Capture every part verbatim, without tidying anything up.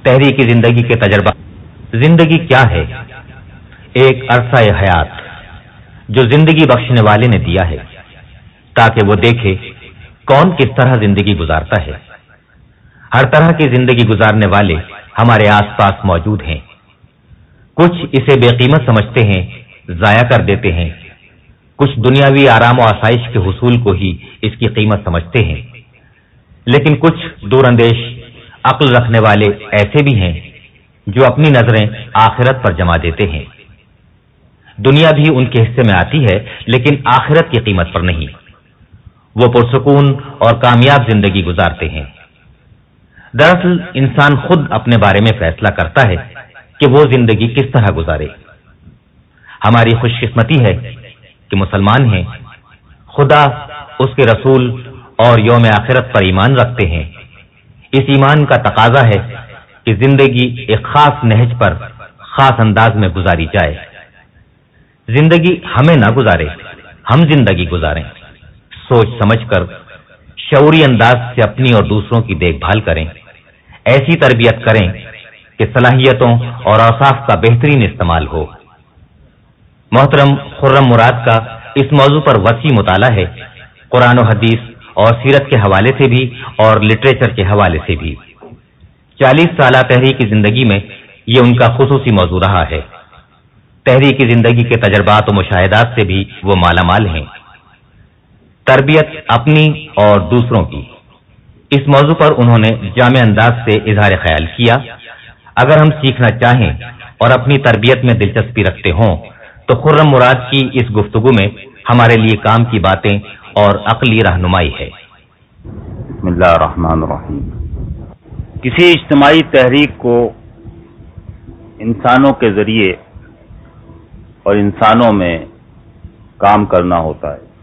تحریکی زندگی کے تجربہ۔ زندگی کیا ہے؟ ایک عرصہ حیات جو زندگی بخشنے والے نے دیا ہے تاکہ وہ دیکھے کون کس طرح زندگی گزارتا ہے۔ ہر طرح کی زندگی گزارنے والے ہمارے آس پاس موجود ہیں۔ کچھ اسے بے قیمت سمجھتے ہیں، ضائع کر دیتے ہیں، کچھ دنیاوی آرام و آسائش کے حصول کو ہی اس کی قیمت سمجھتے ہیں، لیکن کچھ دور اندیش عقل رکھنے والے ایسے بھی ہیں جو اپنی نظریں آخرت پر جما دیتے ہیں۔ دنیا بھی ان کے حصے میں آتی ہے لیکن آخرت کی قیمت پر نہیں۔ وہ پرسکون اور کامیاب زندگی گزارتے ہیں۔ دراصل انسان خود اپنے بارے میں فیصلہ کرتا ہے کہ وہ زندگی کس طرح گزارے۔ ہماری خوش قسمتی ہے کہ مسلمان ہیں، خدا، اس کے رسول اور یوم آخرت پر ایمان رکھتے ہیں۔ اس ایمان کا تقاضا ہے کہ زندگی ایک خاص نہج پر خاص انداز میں گزاری جائے۔ زندگی ہمیں نہ گزارے، ہم زندگی گزاریں۔ سوچ سمجھ کر شعوری انداز سے اپنی اور دوسروں کی دیکھ بھال کریں، ایسی تربیت کریں کہ صلاحیتوں اور اوصاف کا بہترین استعمال ہو۔ محترم خرم مراد کا اس موضوع پر وسیع مطالعہ ہے، قرآن و حدیث اور سیرت کے حوالے سے بھی اور لٹریچر کے حوالے سے بھی۔ چالیس سالہ تحریکی زندگی میں یہ ان کا خصوصی موضوع رہا ہے۔ تحریکی زندگی کے تجربات و مشاہدات سے بھی وہ مالا مال ہیں۔ تربیت اپنی اور دوسروں کی، اس موضوع پر انہوں نے جامع انداز سے اظہار خیال کیا۔ اگر ہم سیکھنا چاہیں اور اپنی تربیت میں دلچسپی رکھتے ہوں تو خرم مراد کی اس گفتگو میں ہمارے لیے کام کی باتیں اور عقلی رہنمائی ہے۔ بسم اللہ الرحمن الرحیم۔ کسی اجتماعی تحریک کو انسانوں کے ذریعے اور انسانوں میں کام کرنا ہوتا ہے۔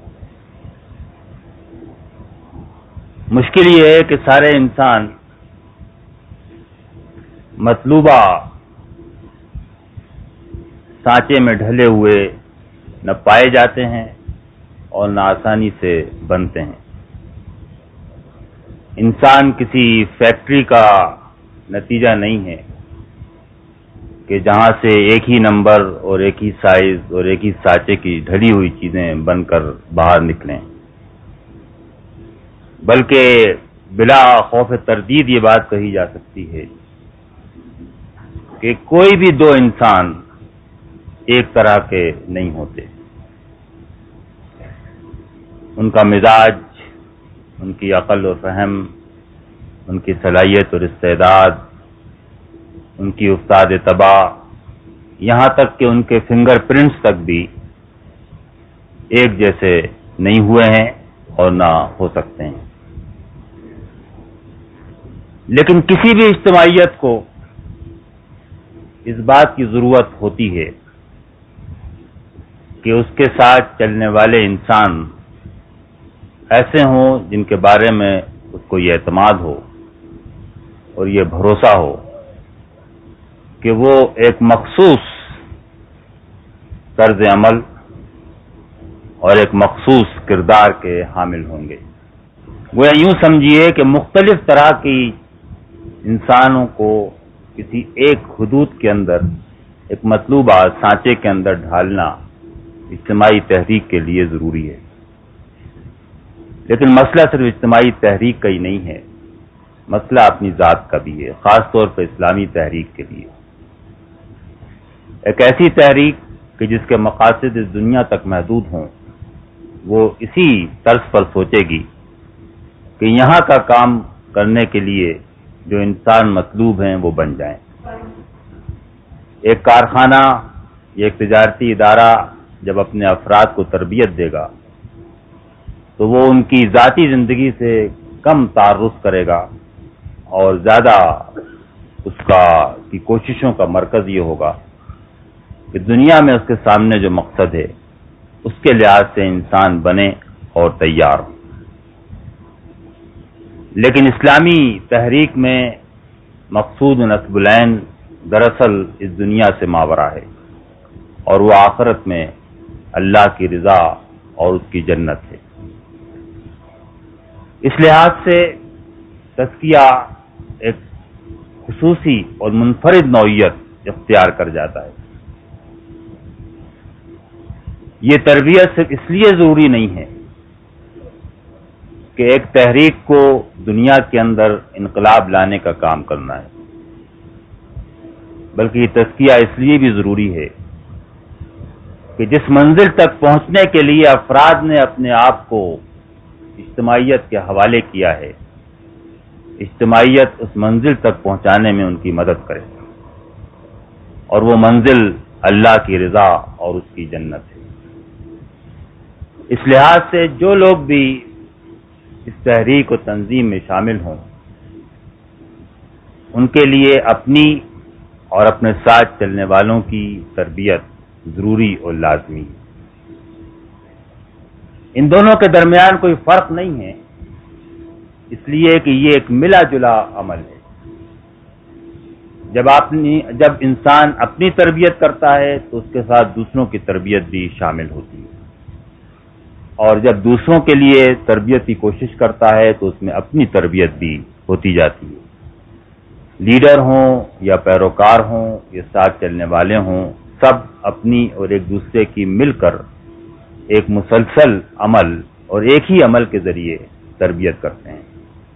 مشکل یہ ہے کہ سارے انسان مطلوبہ سانچے میں ڈھلے ہوئے نہ پائے جاتے ہیں اور نہ آسانی سے بنتے ہیں۔ انسان کسی فیکٹری کا نتیجہ نہیں ہے کہ جہاں سے ایک ہی نمبر اور ایک ہی سائز اور ایک ہی سانچے کی ڈھلی ہوئی چیزیں بن کر باہر نکلیں، بلکہ بلا خوف تردید یہ بات کہی جا سکتی ہے کہ کوئی بھی دو انسان ایک طرح کے نہیں ہوتے۔ ان کا مزاج، ان کی عقل و فہم، ان کی صلاحیت اور استعداد، ان کی استاد طبع، یہاں تک کہ ان کے فنگر پرنٹس تک بھی ایک جیسے نہیں ہوئے ہیں اور نہ ہو سکتے ہیں۔ لیکن کسی بھی اجتماعیت کو اس بات کی ضرورت ہوتی ہے کہ اس کے ساتھ چلنے والے انسان ایسے ہوں جن کے بارے میں اس کو یہ اعتماد ہو اور یہ بھروسہ ہو کہ وہ ایک مخصوص طرز عمل اور ایک مخصوص کردار کے حامل ہوں گے۔ وہ یوں سمجھیے کہ مختلف طرح کی انسانوں کو کسی ایک حدود کے اندر، ایک مطلوبہ سانچے کے اندر ڈھالنا اجتماعی تحریک کے لیے ضروری ہے۔ لیکن مسئلہ صرف اجتماعی تحریک کا ہی نہیں ہے، مسئلہ اپنی ذات کا بھی ہے، خاص طور پر اسلامی تحریک کے لیے۔ ایک ایسی تحریک کہ جس کے مقاصد اس دنیا تک محدود ہوں، وہ اسی طرز پر سوچے گی کہ یہاں کا کام کرنے کے لیے جو انسان مطلوب ہیں وہ بن جائیں۔ ایک کارخانہ یا ایک تجارتی ادارہ جب اپنے افراد کو تربیت دے گا تو وہ ان کی ذاتی زندگی سے کم تعرض کرے گا اور زیادہ اس کا کی کوششوں کا مرکز یہ ہوگا کہ دنیا میں اس کے سامنے جو مقصد ہے اس کے لحاظ سے انسان بنے اور تیار ہو۔ لیکن اسلامی تحریک میں مقصود نصب العین دراصل اس دنیا سے ماورا ہے اور وہ آخرت میں اللہ کی رضا اور اس کی جنت ہے۔ اس لحاظ سے تزکیہ ایک خصوصی اور منفرد نوعیت اختیار کر جاتا ہے۔ یہ تربیت صرف اس لیے ضروری نہیں ہے کہ ایک تحریک کو دنیا کے اندر انقلاب لانے کا کام کرنا ہے، بلکہ یہ تزکیہ اس لیے بھی ضروری ہے کہ جس منزل تک پہنچنے کے لیے افراد نے اپنے آپ کو اجتماعیت کے حوالے کیا ہے، اجتماعیت اس منزل تک پہنچانے میں ان کی مدد کرے، اور وہ منزل اللہ کی رضا اور اس کی جنت ہے۔ اس لحاظ سے جو لوگ بھی اس تحریک و تنظیم میں شامل ہوں، ان کے لیے اپنی اور اپنے ساتھ چلنے والوں کی تربیت ضروری اور لازمی ہے۔ ان دونوں کے درمیان کوئی فرق نہیں ہے، اس لیے کہ یہ ایک ملا جلا عمل ہے۔ جب اپنی جب انسان اپنی تربیت کرتا ہے تو اس کے ساتھ دوسروں کی تربیت بھی شامل ہوتی ہے، اور جب دوسروں کے لیے تربیت کی کوشش کرتا ہے تو اس میں اپنی تربیت بھی ہوتی جاتی ہے۔ لیڈر ہوں یا پیروکار ہوں یا ساتھ چلنے والے ہوں، سب اپنی اور ایک دوسرے کی مل کر ایک مسلسل عمل اور ایک ہی عمل کے ذریعے تربیت کرتے ہیں،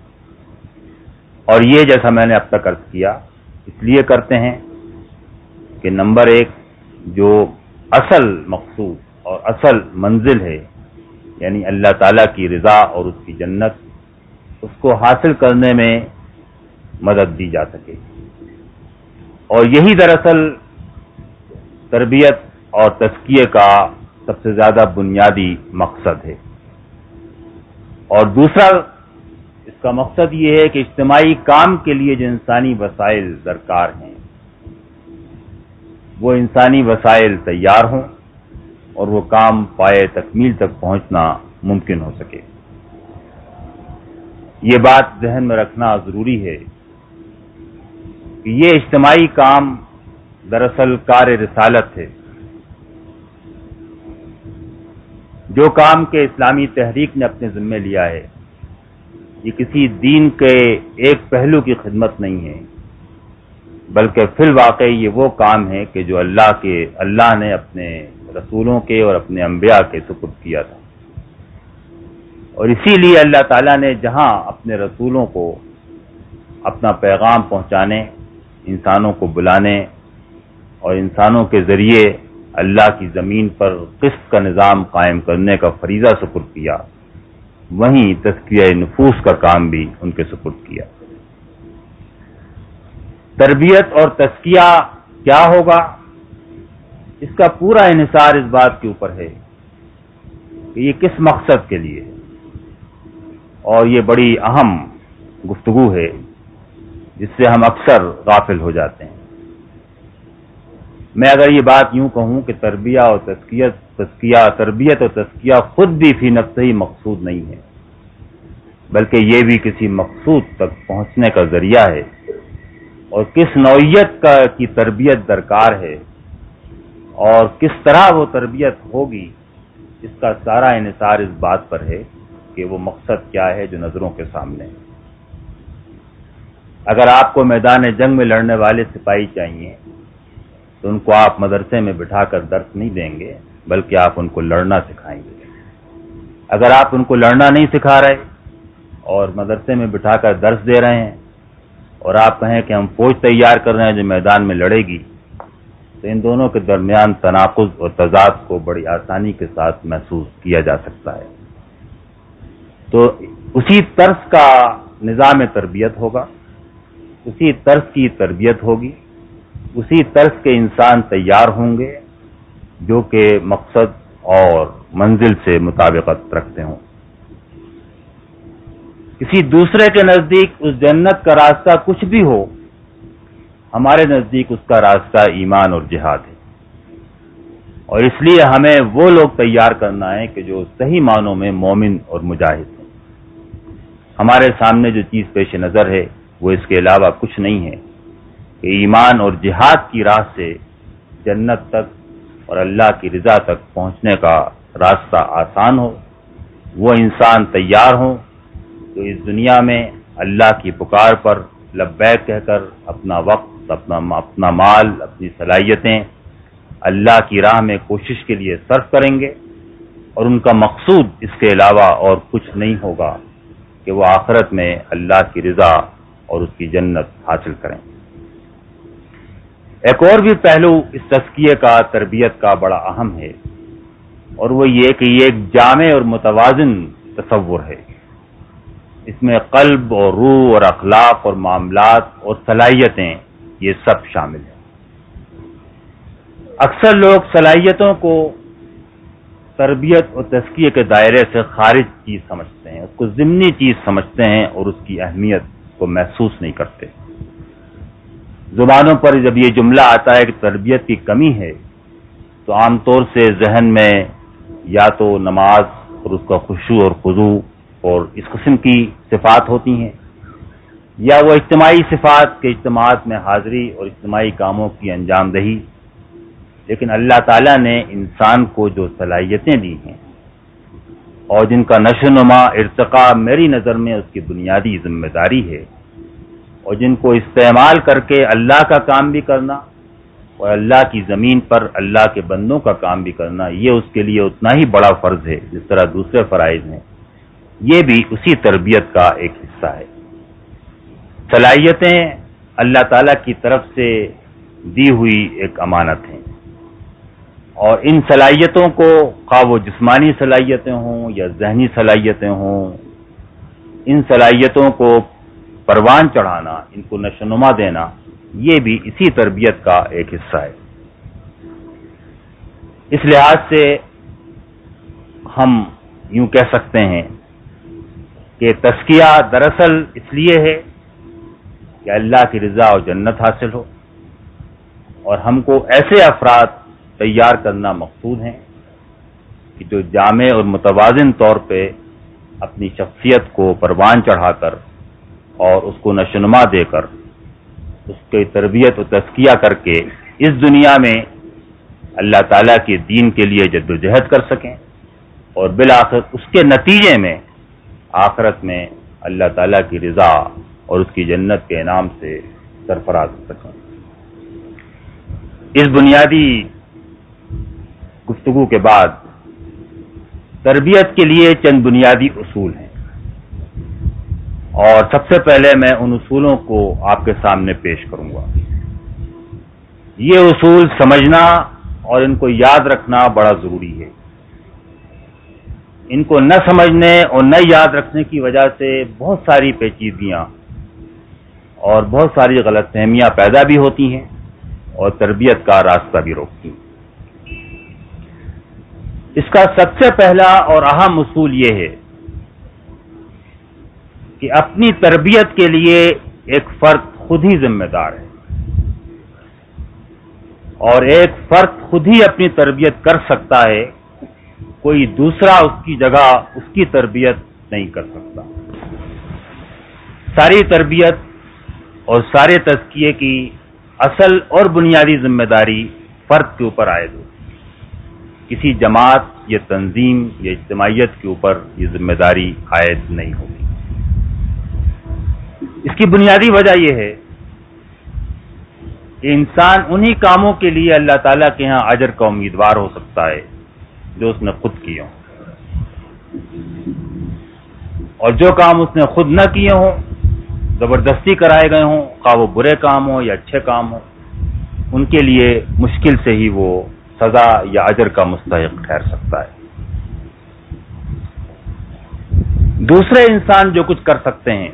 اور یہ جیسا میں نے اب تک عرض کیا اس لیے کرتے ہیں کہ نمبر ایک، جو اصل مقصود اور اصل منزل ہے، یعنی اللہ تعالیٰ کی رضا اور اس کی جنت، اس کو حاصل کرنے میں مدد دی جا سکے، اور یہی دراصل تربیت اور تزکیے کا سب سے زیادہ بنیادی مقصد ہے۔ اور دوسرا اس کا مقصد یہ ہے کہ اجتماعی کام کے لیے جو انسانی وسائل درکار ہیں، وہ انسانی وسائل تیار ہوں اور وہ کام پائے تکمیل تک پہنچنا ممکن ہو سکے۔ یہ بات ذہن میں رکھنا ضروری ہے کہ یہ اجتماعی کام دراصل کار رسالت ہے، جو کام کے اسلامی تحریک نے اپنے ذمہ لیا ہے۔ یہ کسی دین کے ایک پہلو کی خدمت نہیں ہے، بلکہ فی الواقع یہ وہ کام ہے کہ جو اللہ کے اللہ نے اپنے رسولوں کے اور اپنے انبیاء کے سپرد کیا تھا، اور اسی لیے اللہ تعالیٰ نے جہاں اپنے رسولوں کو اپنا پیغام پہنچانے، انسانوں کو بلانے اور انسانوں کے ذریعے اللہ کی زمین پر قسط کا نظام قائم کرنے کا فریضہ سپرد کیا، وہیں تزکیہ نفوس کا کام بھی ان کے سپرد کیا۔ تربیت اور تزکیہ کیا ہوگا، اس کا پورا انحصار اس بات کے اوپر ہے کہ یہ کس مقصد کے لیے ہے، اور یہ بڑی اہم گفتگو ہے جس سے ہم اکثر غافل ہو جاتے ہیں۔ میں اگر یہ بات یوں کہوں کہ تربیہ اور تزکیہ تزکیہ تربیت اور تزکیہ خود بھی فی نفسہ ہی مقصود نہیں ہے، بلکہ یہ بھی کسی مقصود تک پہنچنے کا ذریعہ ہے، اور کس نوعیت کا کی تربیت درکار ہے اور کس طرح وہ تربیت ہوگی، اس کا سارا انحصار اس بات پر ہے کہ وہ مقصد کیا ہے جو نظروں کے سامنے ہے۔ اگر آپ کو میدان جنگ میں لڑنے والے سپاہی چاہیے تو ان کو آپ مدرسے میں بٹھا کر درس نہیں دیں گے، بلکہ آپ ان کو لڑنا سکھائیں گے۔ اگر آپ ان کو لڑنا نہیں سکھا رہے اور مدرسے میں بٹھا کر درس دے رہے ہیں، اور آپ کہیں کہ ہم فوج تیار کر رہے ہیں جو میدان میں لڑے گی، تو ان دونوں کے درمیان تناقض اور تضاد کو بڑی آسانی کے ساتھ محسوس کیا جا سکتا ہے۔ تو اسی طرز کا نظام تربیت ہوگا، اسی طرز کی تربیت ہوگی، اسی طرز کے انسان تیار ہوں گے جو کہ مقصد اور منزل سے مطابقت رکھتے ہوں۔ کسی دوسرے کے نزدیک اس جنت کا راستہ کچھ بھی ہو، ہمارے نزدیک اس کا راستہ ایمان اور جہاد ہے، اور اس لیے ہمیں وہ لوگ تیار کرنا ہے کہ جو صحیح معنوں میں مومن اور مجاہد ہیں۔ ہمارے سامنے جو چیز پیش نظر ہے وہ اس کے علاوہ کچھ نہیں ہے کہ ایمان اور جہاد کی راہ سے جنت تک اور اللہ کی رضا تک پہنچنے کا راستہ آسان ہو، وہ انسان تیار ہوں تو اس دنیا میں اللہ کی پکار پر لبیک کہہ کر اپنا وقت، اپنا اپنا مال، اپنی صلاحیتیں اللہ کی راہ میں کوشش کے لیے صرف کریں گے، اور ان کا مقصود اس کے علاوہ اور کچھ نہیں ہوگا کہ وہ آخرت میں اللہ کی رضا اور اس کی جنت حاصل کریں۔ ایک اور بھی پہلو اس تزکیے کا، تربیت کا بڑا اہم ہے، اور وہ یہ کہ یہ ایک جامع اور متوازن تصور ہے۔ اس میں قلب اور روح اور اخلاق اور معاملات اور صلاحیتیں یہ سب شامل ہیں۔ اکثر لوگ صلاحیتوں کو تربیت اور تزکیے کے دائرے سے خارج چیز سمجھتے ہیں، اس کو ضمنی چیز سمجھتے ہیں اور اس کی اہمیت کو محسوس نہیں کرتے۔ زبانوں پر جب یہ جملہ آتا ہے کہ تربیت کی کمی ہے تو عام طور سے ذہن میں یا تو نماز اور اس کا خشوع اور خضوع اور اس قسم کی صفات ہوتی ہیں، یا وہ اجتماعی صفات کے اجتماعات میں حاضری اور اجتماعی کاموں کی انجام دہی۔ لیکن اللہ تعالیٰ نے انسان کو جو صلاحیتیں دی ہیں اور جن کا نشو نما ارتقاء میری نظر میں اس کی بنیادی ذمہ داری ہے، اور جن کو استعمال کر کے اللہ کا کام بھی کرنا اور اللہ کی زمین پر اللہ کے بندوں کا کام بھی کرنا، یہ اس کے لیے اتنا ہی بڑا فرض ہے جس طرح دوسرے فرائض ہیں۔ یہ بھی اسی تربیت کا ایک حصہ ہے۔ صلاحیتیں اللہ تعالیٰ کی طرف سے دی ہوئی ایک امانت ہیں، اور ان صلاحیتوں کو خواہ وہ جسمانی صلاحیتیں ہوں یا ذہنی صلاحیتیں ہوں، ان صلاحیتوں کو پروان چڑھانا، ان کو نشوونما دینا، یہ بھی اسی تربیت کا ایک حصہ ہے۔ اس لحاظ سے ہم یوں کہہ سکتے ہیں کہ تزکیہ دراصل اس لیے ہے کہ اللہ کی رضا اور جنت حاصل ہو، اور ہم کو ایسے افراد تیار کرنا مقصود ہیں کہ جو جامع اور متوازن طور پہ اپنی شخصیت کو پروان چڑھا کر اور اس کو نشوونما دے کر اس کی تربیت و تزکیہ کر کے اس دنیا میں اللہ تعالیٰ کے دین کے لیے جد و جہد کر سکیں، اور بالآخر اس کے نتیجے میں آخرت میں اللہ تعالیٰ کی رضا اور اس کی جنت کے انعام سے سرفراز ہو سکیں۔ اس بنیادی گفتگو کے بعد تربیت کے لیے چند بنیادی اصول ہیں، اور سب سے پہلے میں ان اصولوں کو آپ کے سامنے پیش کروں گا۔ یہ اصول سمجھنا اور ان کو یاد رکھنا بڑا ضروری ہے۔ ان کو نہ سمجھنے اور نہ یاد رکھنے کی وجہ سے بہت ساری پیچیدگیاں اور بہت ساری غلط فہمیاں پیدا بھی ہوتی ہیں اور تربیت کا راستہ بھی روکتی ہیں۔ اس کا سب سے پہلا اور اہم اصول یہ ہے کہ اپنی تربیت کے لیے ایک فرد خود ہی ذمہ دار ہے، اور ایک فرد خود ہی اپنی تربیت کر سکتا ہے، کوئی دوسرا اس کی جگہ اس کی تربیت نہیں کر سکتا۔ ساری تربیت اور سارے تزکیے کی اصل اور بنیادی ذمہ داری فرد کے اوپر عائد ہوتی ہے، کسی جماعت یا تنظیم یا اجتماعیت کے اوپر یہ ذمہ داری عائد نہیں ہوتی۔ اس کی بنیادی وجہ یہ ہے کہ انسان انہی کاموں کے لیے اللہ تعالیٰ کے ہاں اجر کا امیدوار ہو سکتا ہے جو اس نے خود کیے ہوں، اور جو کام اس نے خود نہ کیے ہوں، زبردستی کرائے گئے ہوں، خواہ وہ برے کام ہوں یا اچھے کام ہوں، ان کے لیے مشکل سے ہی وہ سزا یا اجر کا مستحق ٹھہر سکتا ہے۔ دوسرے انسان جو کچھ کر سکتے ہیں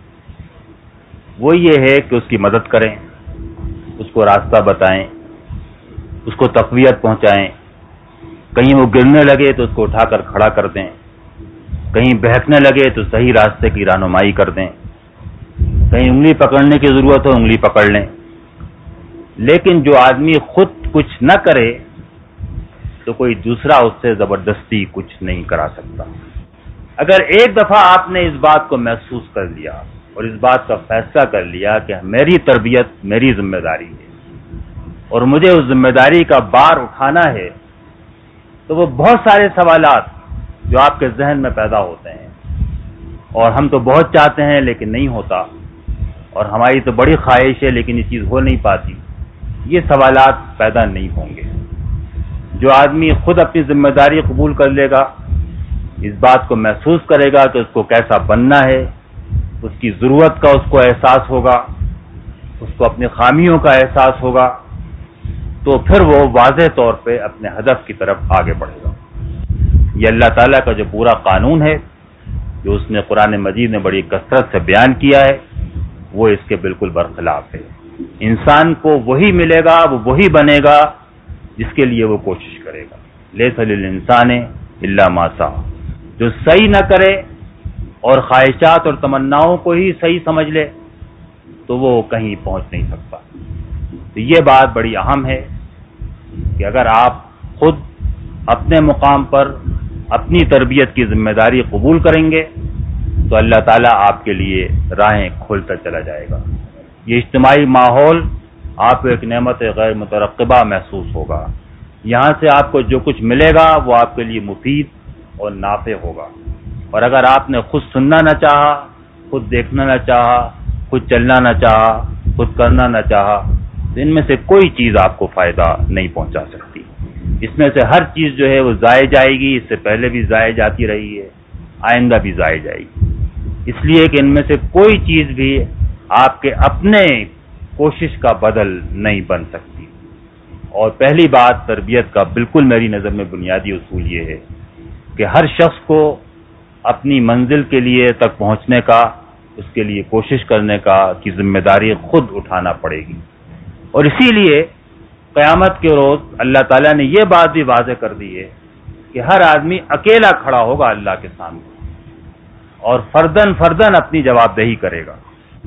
وہ یہ ہے کہ اس کی مدد کریں، اس کو راستہ بتائیں، اس کو تقویت پہنچائیں، کہیں وہ گرنے لگے تو اس کو اٹھا کر کھڑا کر دیں، کہیں بہکنے لگے تو صحیح راستے کی رہنمائی کر دیں، کہیں انگلی پکڑنے کی ضرورت ہو انگلی پکڑ لیں۔ لیکن جو آدمی خود کچھ نہ کرے تو کوئی دوسرا اس سے زبردستی کچھ نہیں کرا سکتا۔ اگر ایک دفعہ آپ نے اس بات کو محسوس کر لیا اور اس بات کا فیصلہ کر لیا کہ میری تربیت میری ذمہ داری ہے اور مجھے اس ذمہ داری کا بار اٹھانا ہے، تو وہ بہت سارے سوالات جو آپ کے ذہن میں پیدا ہوتے ہیں، اور ہم تو بہت چاہتے ہیں لیکن نہیں ہوتا، اور ہماری تو بڑی خواہش ہے لیکن یہ چیز ہو نہیں پاتی، یہ سوالات پیدا نہیں ہوں گے۔ جو آدمی خود اپنی ذمہ داری قبول کر لے گا، اس بات کو محسوس کرے گا کہ اس کو کیسا بننا ہے، اس کی ضرورت کا اس کو احساس ہوگا، اس کو اپنی خامیوں کا احساس ہوگا، تو پھر وہ واضح طور پہ اپنے ہدف کی طرف آگے بڑھے گا۔ یہ اللہ تعالیٰ کا جو پورا قانون ہے، جو اس نے قرآن مجید میں بڑی کثرت سے بیان کیا ہے، وہ اس کے بالکل برخلاف ہے۔ انسان کو وہی ملے گا، وہ وہی بنے گا جس کے لیے وہ کوشش کرے گا۔ لیس للانسان الا ما سعی، جو صحیح نہ کرے اور خواہشات اور تمناؤں کو ہی صحیح سمجھ لے تو وہ کہیں پہنچ نہیں سکتا۔ تو یہ بات بڑی اہم ہے کہ اگر آپ خود اپنے مقام پر اپنی تربیت کی ذمہ داری قبول کریں گے تو اللہ تعالیٰ آپ کے لیے راہیں کھولتا چلا جائے گا۔ یہ اجتماعی ماحول آپ کو ایک نعمت غیر مترقبہ محسوس ہوگا۔ یہاں سے آپ کو جو کچھ ملے گا وہ آپ کے لیے مفید اور نافع ہوگا، اور اگر آپ نے خود سننا نہ چاہا، خود دیکھنا نہ چاہا، خود چلنا نہ چاہا، خود کرنا نہ چاہا، تو ان میں سے کوئی چیز آپ کو فائدہ نہیں پہنچا سکتی۔ اس میں سے ہر چیز جو ہے وہ ضائع جائے گی، اس سے پہلے بھی ضائع جاتی رہی ہے، آئندہ بھی ضائع جائے گی، اس لیے کہ ان میں سے کوئی چیز بھی آپ کے اپنے کوشش کا بدل نہیں بن سکتی۔ اور پہلی بات تربیت کا بالکل میری نظر میں بنیادی اصول یہ ہے کہ ہر شخص کو اپنی منزل کے لیے تک پہنچنے کا، اس کے لیے کوشش کرنے کا کی ذمہ داری خود اٹھانا پڑے گی۔ اور اسی لیے قیامت کے روز اللہ تعالیٰ نے یہ بات بھی واضح کر دی ہے کہ ہر آدمی اکیلا کھڑا ہوگا اللہ کے سامنے اور فردن فردن اپنی جواب دہی کرے گا۔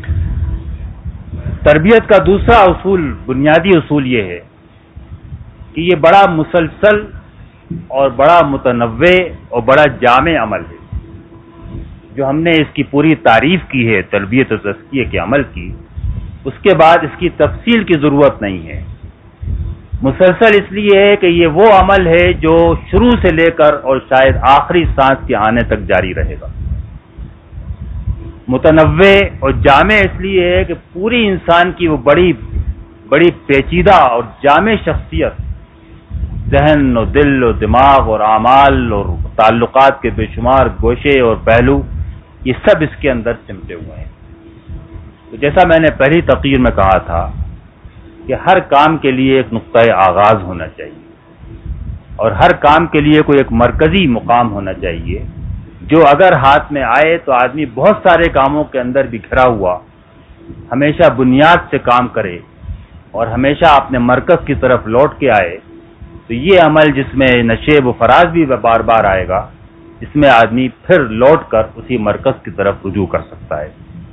تربیت کا دوسرا اصول، بنیادی اصول یہ ہے کہ یہ بڑا مسلسل اور بڑا متنوع اور بڑا جامع عمل ہے۔ جو ہم نے اس کی پوری تعریف کی ہے تربیت و تزکیہ کے عمل کی، اس کے بعد اس کی تفصیل کی ضرورت نہیں ہے۔ مسلسل اس لیے ہے کہ یہ وہ عمل ہے جو شروع سے لے کر اور شاید آخری سانس کے آنے تک جاری رہے گا۔ متنوع اور جامع اس لیے ہے کہ پوری انسان کی وہ بڑی بڑی پیچیدہ اور جامع شخصیت، ذہن اور دل اور دماغ اور اعمال اور تعلقات کے بے شمار گوشے اور پہلو، یہ سب اس کے اندر سمٹے ہوئے ہیں۔ تو جیسا میں نے پہلی تقریر میں کہا تھا کہ ہر کام کے لیے ایک نقطۂ آغاز ہونا چاہیے اور ہر کام کے لیے کوئی ایک مرکزی مقام ہونا چاہیے جو اگر ہاتھ میں آئے تو آدمی بہت سارے کاموں کے اندر بھی گھرا ہوا ہمیشہ بنیاد سے کام کرے اور ہمیشہ اپنے مرکز کی طرف لوٹ کے آئے، تو یہ عمل جس میں نشیب و فراز بھی بار بار آئے گا، اس میں آدمی پھر لوٹ کر اسی مرکز کی طرف رجوع کر سکتا ہے۔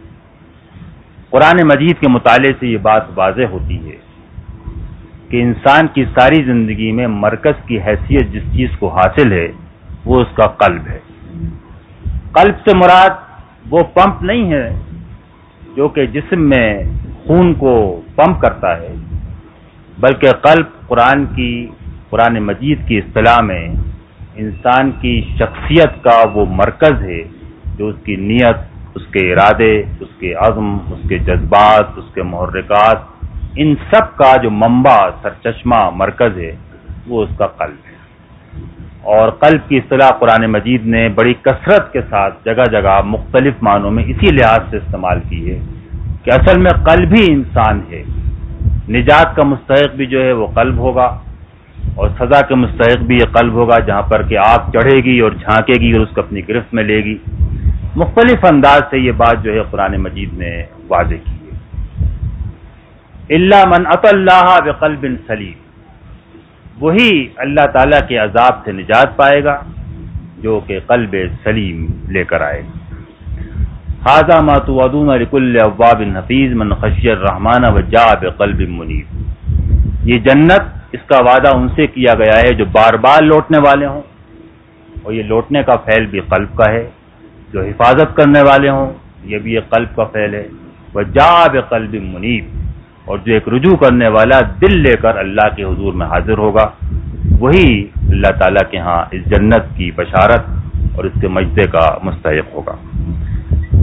قرآن مجید کے مطالعے سے یہ بات واضح ہوتی ہے کہ انسان کی ساری زندگی میں مرکز کی حیثیت جس چیز کو حاصل ہے وہ اس کا قلب ہے۔ قلب سے مراد وہ پمپ نہیں ہے جو کہ جسم میں خون کو پمپ کرتا ہے، بلکہ قلب قرآن کی قرآن مجید کی اصطلاح میں انسان کی شخصیت کا وہ مرکز ہے جو اس کی نیت، اس کے ارادے، اس کے عزم، اس کے جذبات، اس کے محرکات، ان سب کا جو منبع، سرچشمہ، مرکز ہے وہ اس کا قلب ہے۔ اور قلب کی اصطلاح قرآن مجید نے بڑی کثرت کے ساتھ جگہ جگہ مختلف معنوں میں اسی لحاظ سے استعمال کی ہے کہ اصل میں قلب ہی انسان ہے۔ نجات کا مستحق بھی جو ہے وہ قلب ہوگا، اور سزا کے مستحق بھی یہ قلب ہوگا جہاں پر کہ آگ چڑھے گی اور جھانکے گی اور اس کو اپنی گرفت میں لے گی۔ مختلف انداز سے یہ بات جو ہے قرآن مجید نے واضح کی ہے۔ الا من اتی اللہ بقلب سلیم، وہی اللہ تعالیٰ کے عذاب سے نجات پائے گا جو کہ قلب سلیم لے کر آئے گا۔ ھذا ما توعدون لکل اواب حفیظ من خشی الرحمن وجاء بقلب منیب، یہ جنت، اس کا وعدہ ان سے کیا گیا ہے جو بار بار لوٹنے والے ہوں، اور یہ لوٹنے کا فعل بھی قلب کا ہے، جو حفاظت کرنے والے ہوں یہ بھی ایک قلب کا فعل ہے، وجاء بقلب منیب، اور جو ایک رجوع کرنے والا دل لے کر اللہ کے حضور میں حاضر ہوگا، وہی اللہ تعالیٰ کے ہاں اس جنت کی بشارت اور اس کے مجدے کا مستحق ہوگا۔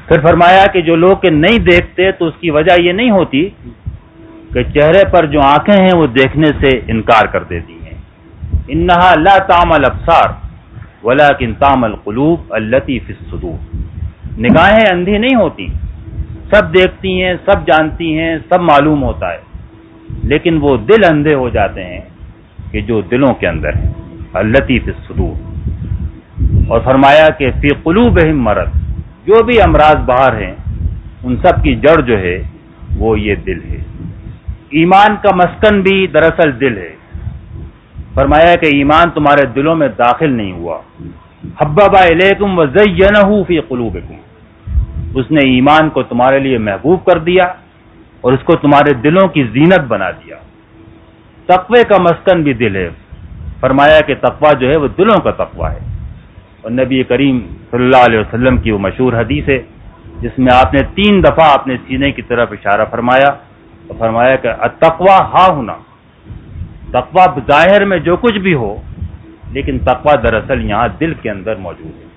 پھر فرمایا کہ جو لوگ کہ نہیں دیکھتے تو اس کی وجہ یہ نہیں ہوتی کہ چہرے پر جو آنکھیں ہیں وہ دیکھنے سے انکار کر دیتی ہیں. انہا لا تعمی الابصار ولکن تعمی القلوب التی فی الصدور. نگاہیں اندھی نہیں ہوتی، سب دیکھتی ہیں، سب جانتی ہیں، سب معلوم ہوتا ہے، لیکن وہ دل اندھے ہو جاتے ہیں کہ جو دلوں کے اندر ہیں. التی فی الصدور. اور فرمایا کہ فی قلوبہم مرض، جو بھی امراض باہر ہیں ان سب کی جڑ جو ہے وہ یہ دل ہے. ایمان کا مسکن بھی دراصل دل ہے. فرمایا کہ ایمان تمہارے دلوں میں داخل نہیں ہوا. حبب الیکم وزینہ فی قلوبکم، اس نے ایمان کو تمہارے لیے محبوب کر دیا اور اس کو تمہارے دلوں کی زینت بنا دیا. تقوی کا مسکن بھی دل ہے. فرمایا کہ تقوی جو ہے وہ دلوں کا تقوی ہے. اور نبی کریم صلی اللہ علیہ وسلم کی وہ مشہور حدیث ہے جس میں آپ نے تین دفعہ اپنے سینے کی طرف اشارہ فرمایا اور فرمایا کہ التقوی ہا ہونا، تقوی ظاہر میں جو کچھ بھی ہو لیکن تقوی دراصل یہاں دل کے اندر موجود ہے.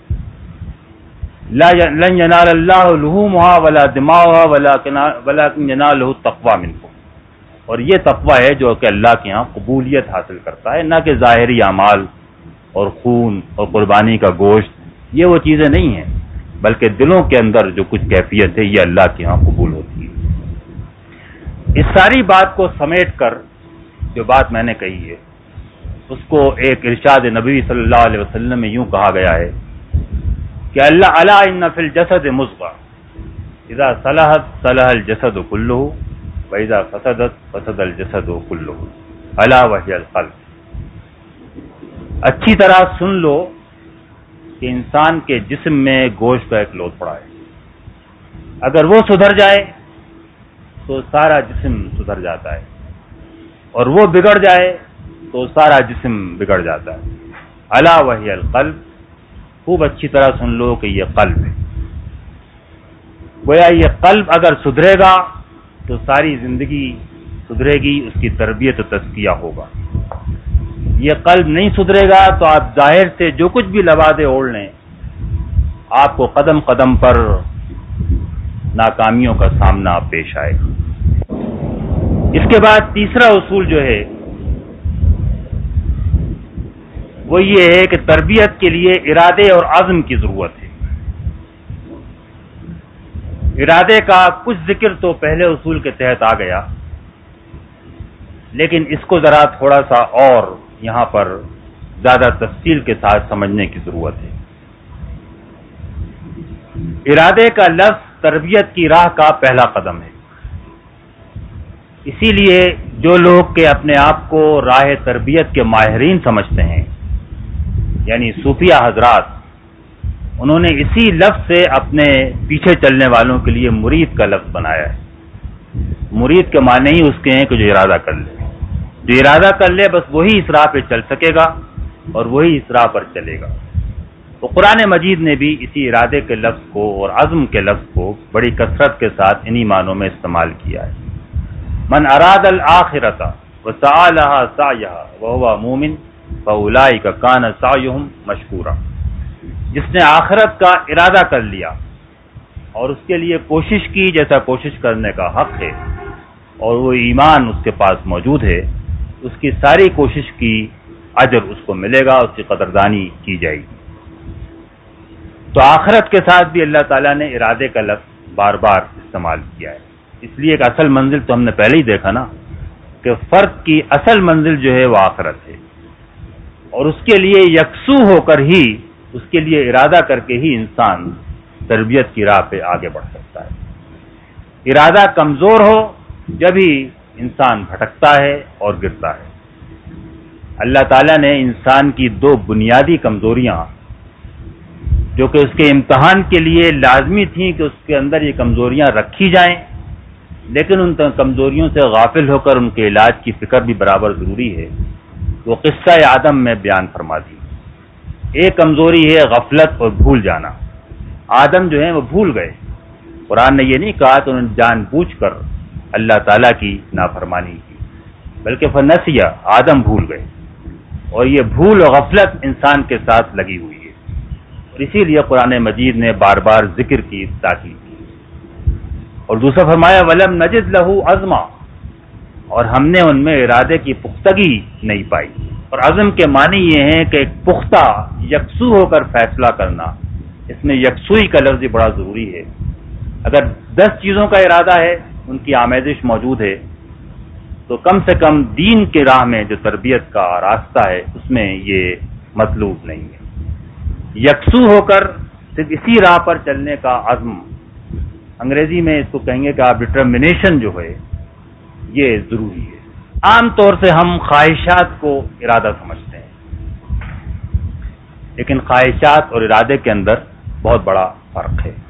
لن ینال اللہ لحومها ولا دماؤها ولکن ینالہ التقوی منکم. اور یہ تقوی ہے جو کہ اللہ کے ہاں قبولیت حاصل کرتا ہے، نہ کہ ظاہری اعمال اور خون اور قربانی کا گوشت. یہ وہ چیزیں نہیں ہیں، بلکہ دلوں کے اندر جو کچھ کیفیت ہے یہ اللہ کے ہاں قبول ہوتی ہے. اس ساری بات کو سمیٹ کر جو بات میں نے کہی ہے اس کو ایک ارشاد نبوی صلی اللہ علیہ وسلم میں یوں کہا گیا ہے کہ اللہ الا ان فی الجسد مضغہ اذا صلحت صلح الجسد کلہ واذا فسدت فسد الجسد کلہ الا وہی القلب. اچھی طرح سن لو کہ انسان کے جسم میں گوشت کا ایک لوتھڑا ہے. اگر وہ سدھر جائے تو سارا جسم سدھر جاتا ہے، اور وہ بگڑ جائے تو سارا جسم بگڑ جاتا ہے. الا وہی القلب. خوب اچھی طرح سن لو کہ یہ قلب ہے. گویا یہ قلب اگر سدھرے گا تو ساری زندگی سدھرے گی، اس کی تربیت و تزکیہ ہوگا. یہ قلب نہیں سدھرے گا تو آپ ظاہر سے جو کچھ بھی لبادے اوڑھ لیں آپ کو قدم قدم پر ناکامیوں کا سامنا پیش آئے گا. اس کے بعد تیسرا اصول جو ہے وہ یہ ہے کہ تربیت کے لیے ارادے اور عزم کی ضرورت ہے. ارادے کا کچھ ذکر تو پہلے اصول کے تحت آ گیا، لیکن اس کو ذرا تھوڑا سا اور یہاں پر زیادہ تفصیل کے ساتھ سمجھنے کی ضرورت ہے. ارادے کا لفظ تربیت کی راہ کا پہلا قدم ہے. اسی لیے جو لوگ کہ اپنے آپ کو راہ تربیت کے ماہرین سمجھتے ہیں یعنی صوفیہ حضرات، انہوں نے اسی لفظ سے اپنے پیچھے چلنے والوں کے لیے مرید کا لفظ بنایا ہے. مرید کے معنی ہی اس کے ہیں کہ جو ارادہ کر لے. جو ارادہ کر لے بس وہی اس راہ پہ چل سکے گا اور وہی اس راہ پر چلے گا. تو قرآن مجید نے بھی اسی ارادے کے لفظ کو اور عزم کے لفظ کو بڑی کثرت کے ساتھ انہی معنوں میں استعمال کیا ہے. من اراد الآخرۃ وسعی لها سعیها وهو مؤمن فاولئک کان سعیهم مشکورا. جس نے آخرت کا ارادہ کر لیا اور اس کے لیے کوشش کی جیسا کوشش کرنے کا حق ہے اور وہ ایمان اس کے پاس موجود ہے، اس کی ساری کوشش کی اجر اس کو ملے گا، اس کی قدردانی کی جائے گی. تو آخرت کے ساتھ بھی اللہ تعالیٰ نے ارادے کا لفظ بار بار استعمال کیا ہے. اس لیے ایک اصل منزل تو ہم نے پہلے ہی دیکھا نا کہ فرد کی اصل منزل جو ہے وہ آخرت ہے، اور اس کے لیے یکسو ہو کر ہی، اس کے لیے ارادہ کر کے ہی انسان تربیت کی راہ پہ آگے بڑھ سکتا ہے. ارادہ کمزور ہو جب ہی انسان بھٹکتا ہے اور گرتا ہے. اللہ تعالیٰ نے انسان کی دو بنیادی کمزوریاں جو کہ اس کے امتحان کے لیے لازمی تھیں کہ اس کے اندر یہ کمزوریاں رکھی جائیں، لیکن ان کمزوریوں سے غافل ہو کر ان کے علاج کی فکر بھی برابر ضروری ہے، وہ قصہ آدم میں بیان فرما دی. ایک کمزوری ہے غفلت اور بھول جانا. آدم جو ہیں وہ بھول گئے. قرآن نے یہ نہیں کہا کہ انہوں نے جان بوجھ کر اللہ تعالیٰ کی نافرمانی کی، بلکہ فنسیہ، آدم بھول گئے. اور یہ بھول و غفلت انسان کے ساتھ لگی ہوئی ہے. اور اسی لیے قرآن مجید نے بار بار ذکر کی تاکید کی. اور دوسرا فرمایا وَلَمْ نَجِدْ لَهُ عَزْمًا، اور ہم نے ان میں ارادے کی پختگی نہیں پائی. اور عزم کے معنی یہ ہیں کہ ایک پختہ یکسو ہو کر فیصلہ کرنا. اس میں یکسوئی کا لفظ بڑا ضروری ہے. اگر دس چیزوں کا ارادہ ہے، ان کی آمیزش موجود ہے، تو کم سے کم دین کے راہ میں جو تربیت کا راستہ ہے اس میں یہ مطلوب نہیں ہے. یکسو ہو کر صرف اسی راہ پر چلنے کا عزم، انگریزی میں اس کو کہیں گے کہ آپ ڈٹرمنیشن جو ہے یہ ضروری ہے. عام طور سے ہم خواہشات کو ارادہ سمجھتے ہیں، لیکن خواہشات اور ارادے کے اندر بہت بڑا فرق ہے.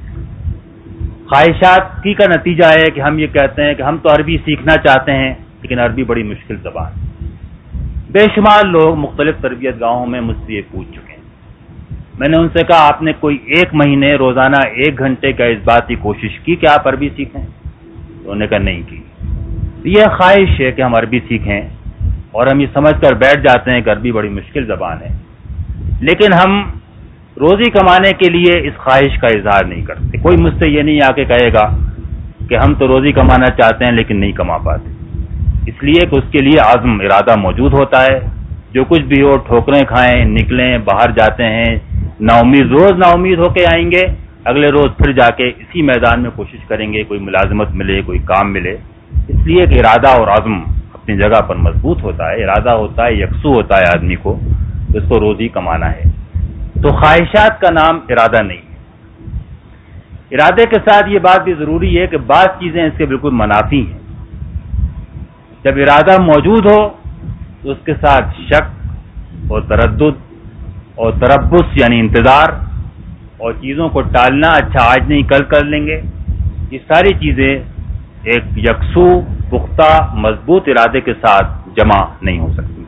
خواہشات کی کا نتیجہ ہے کہ ہم یہ کہتے ہیں کہ ہم تو عربی سیکھنا چاہتے ہیں، لیکن عربی بڑی مشکل زبان. بے شمار لوگ مختلف تربیت گاہوں میں مجھ سے یہ پوچھ چکے ہیں. میں نے ان سے کہا آپ نے کوئی ایک مہینے روزانہ ایک گھنٹے کا اس بات کی کوشش کی کہ آپ عربی سیکھیں؟ تو انہوں نے کہا نہیں کی. یہ خواہش ہے کہ ہم عربی سیکھیں اور ہم یہ سمجھ کر بیٹھ جاتے ہیں کہ عربی بڑی مشکل زبان ہے، لیکن ہم روزی کمانے کے لیے اس خواہش کا اظہار نہیں کرتے. کوئی مجھ سے یہ نہیں آ کے کہے گا کہ ہم تو روزی کمانا چاہتے ہیں لیکن نہیں کما پاتے، اس لیے کہ اس کے لیے عزم ارادہ موجود ہوتا ہے. جو کچھ بھی ہو ٹھوکریں کھائیں، نکلیں، باہر جاتے ہیں، نا امید روز نا امید ہو کے آئیں گے، اگلے روز پھر جا کے اسی میدان میں کوشش کریں گے کوئی ملازمت ملے، کوئی کام ملے. اس لیے کہ ارادہ اور عزم اپنی جگہ پر مضبوط ہوتا ہے، ارادہ ہوتا ہے، یکسو ہوتا ہے آدمی کو، اس کو روزی کمانا ہے. تو خواہشات کا نام ارادہ نہیں ہے. ارادے کے ساتھ یہ بات بھی ضروری ہے کہ بعض چیزیں اس کے بالکل منافی ہیں. جب ارادہ موجود ہو تو اس کے ساتھ شک اور تردد اور تربص یعنی انتظار اور چیزوں کو ٹالنا، اچھا آج نہیں کل کر لیں گے، یہ ساری چیزیں ایک یکسو پختہ مضبوط ارادے کے ساتھ جمع نہیں ہو سکتی.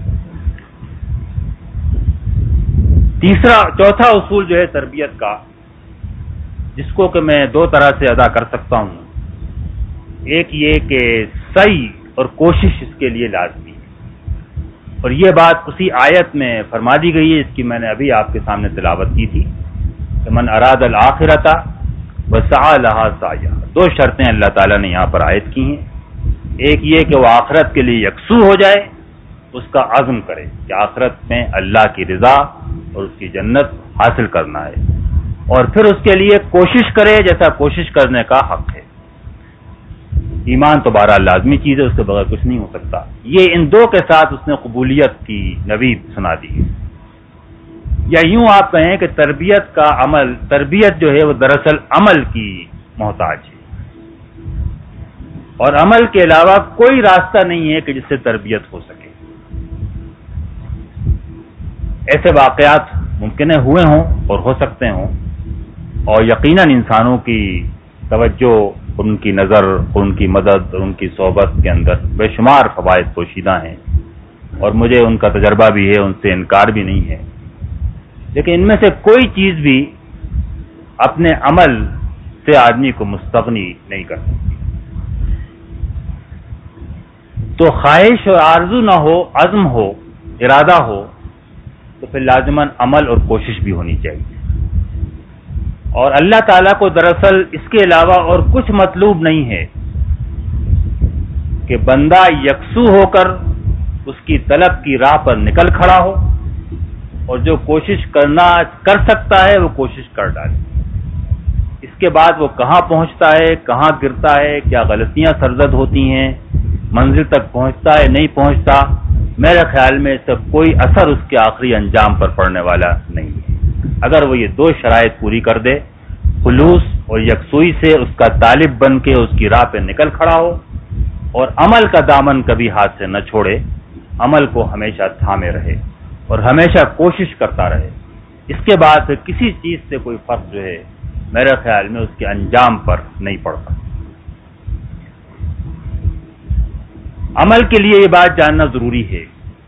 تیسرا چوتھا اصول جو ہے تربیت کا، جس کو کہ میں دو طرح سے ادا کر سکتا ہوں، ایک یہ کہ سعی اور کوشش اس کے لیے لازمی ہے. اور یہ بات اسی آیت میں فرما دی گئی ہے، اس کی میں نے ابھی آپ کے سامنے تلاوت کی تھی کہ من اراد الآخرۃ وسعى لها سعیہا. دو شرطیں اللہ تعالیٰ نے یہاں پر عائد کی ہیں. ایک یہ کہ وہ آخرت کے لیے یکسو ہو جائے، اس کا عزم کرے کہ آخرت میں اللہ کی رضا اور اس کی جنت حاصل کرنا ہے، اور پھر اس کے لیے کوشش کرے جیسا کوشش کرنے کا حق ہے. ایمان تو بہرحال لازمی چیز ہے، اس کے بغیر کچھ نہیں ہو سکتا. یہ ان دو کے ساتھ اس نے قبولیت کی نوید سنا دی ہے. یا یوں آپ کہیں کہ تربیت کا عمل، تربیت جو ہے وہ دراصل عمل کی محتاج ہے، اور عمل کے علاوہ کوئی راستہ نہیں ہے کہ جس سے تربیت ہو سکے. ایسے واقعات ممکن ہے ہوئے ہوں اور ہو سکتے ہوں، اور یقیناً انسانوں کی توجہ، ان کی نظر، ان کی مدد اور ان کی صحبت کے اندر بے شمار فوائد پوشیدہ ہیں، اور مجھے ان کا تجربہ بھی ہے، ان سے انکار بھی نہیں ہے. لیکن ان میں سے کوئی چیز بھی اپنے عمل سے آدمی کو مستغنی نہیں کر سکتی. تو خواہش اور آرزو نہ ہو، عزم ہو، ارادہ ہو، تو پھر لازماً عمل اور کوشش بھی ہونی چاہیے. اور اللہ تعالیٰ کو دراصل اس کے علاوہ اور کچھ مطلوب نہیں ہے کہ بندہ یکسو ہو کر اس کی طلب کی راہ پر نکل کھڑا ہو، اور جو کوشش کرنا کر سکتا ہے وہ کوشش کر ڈالے. اس کے بعد وہ کہاں پہنچتا ہے، کہاں گرتا ہے، کیا غلطیاں سرزد ہوتی ہیں، منزل تک پہنچتا ہے نہیں پہنچتا، میرے خیال میں اس کا کوئی اثر اس کے آخری انجام پر پڑنے والا نہیں ہے. اگر وہ یہ دو شرائط پوری کر دے، خلوص اور یکسوئی سے اس کا طالب بن کے اس کی راہ پہ نکل کھڑا ہو، اور عمل کا دامن کبھی ہاتھ سے نہ چھوڑے، عمل کو ہمیشہ تھامے رہے اور ہمیشہ کوشش کرتا رہے، اس کے بعد پھر کسی چیز سے کوئی فرق جو ہے میرے خیال میں اس کے انجام پر نہیں پڑتا. عمل کے لیے یہ بات جاننا ضروری ہے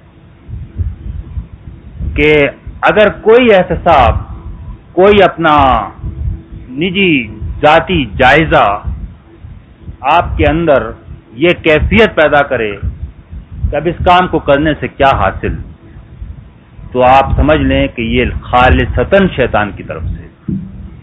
کہ اگر کوئی احتساب، کوئی اپنا نجی ذاتی جائزہ آپ کے اندر یہ کیفیت پیدا کرے کہ اب اس کام کو کرنے سے کیا حاصل، تو آپ سمجھ لیں کہ یہ خالصتاً شیطان کی طرف سے۔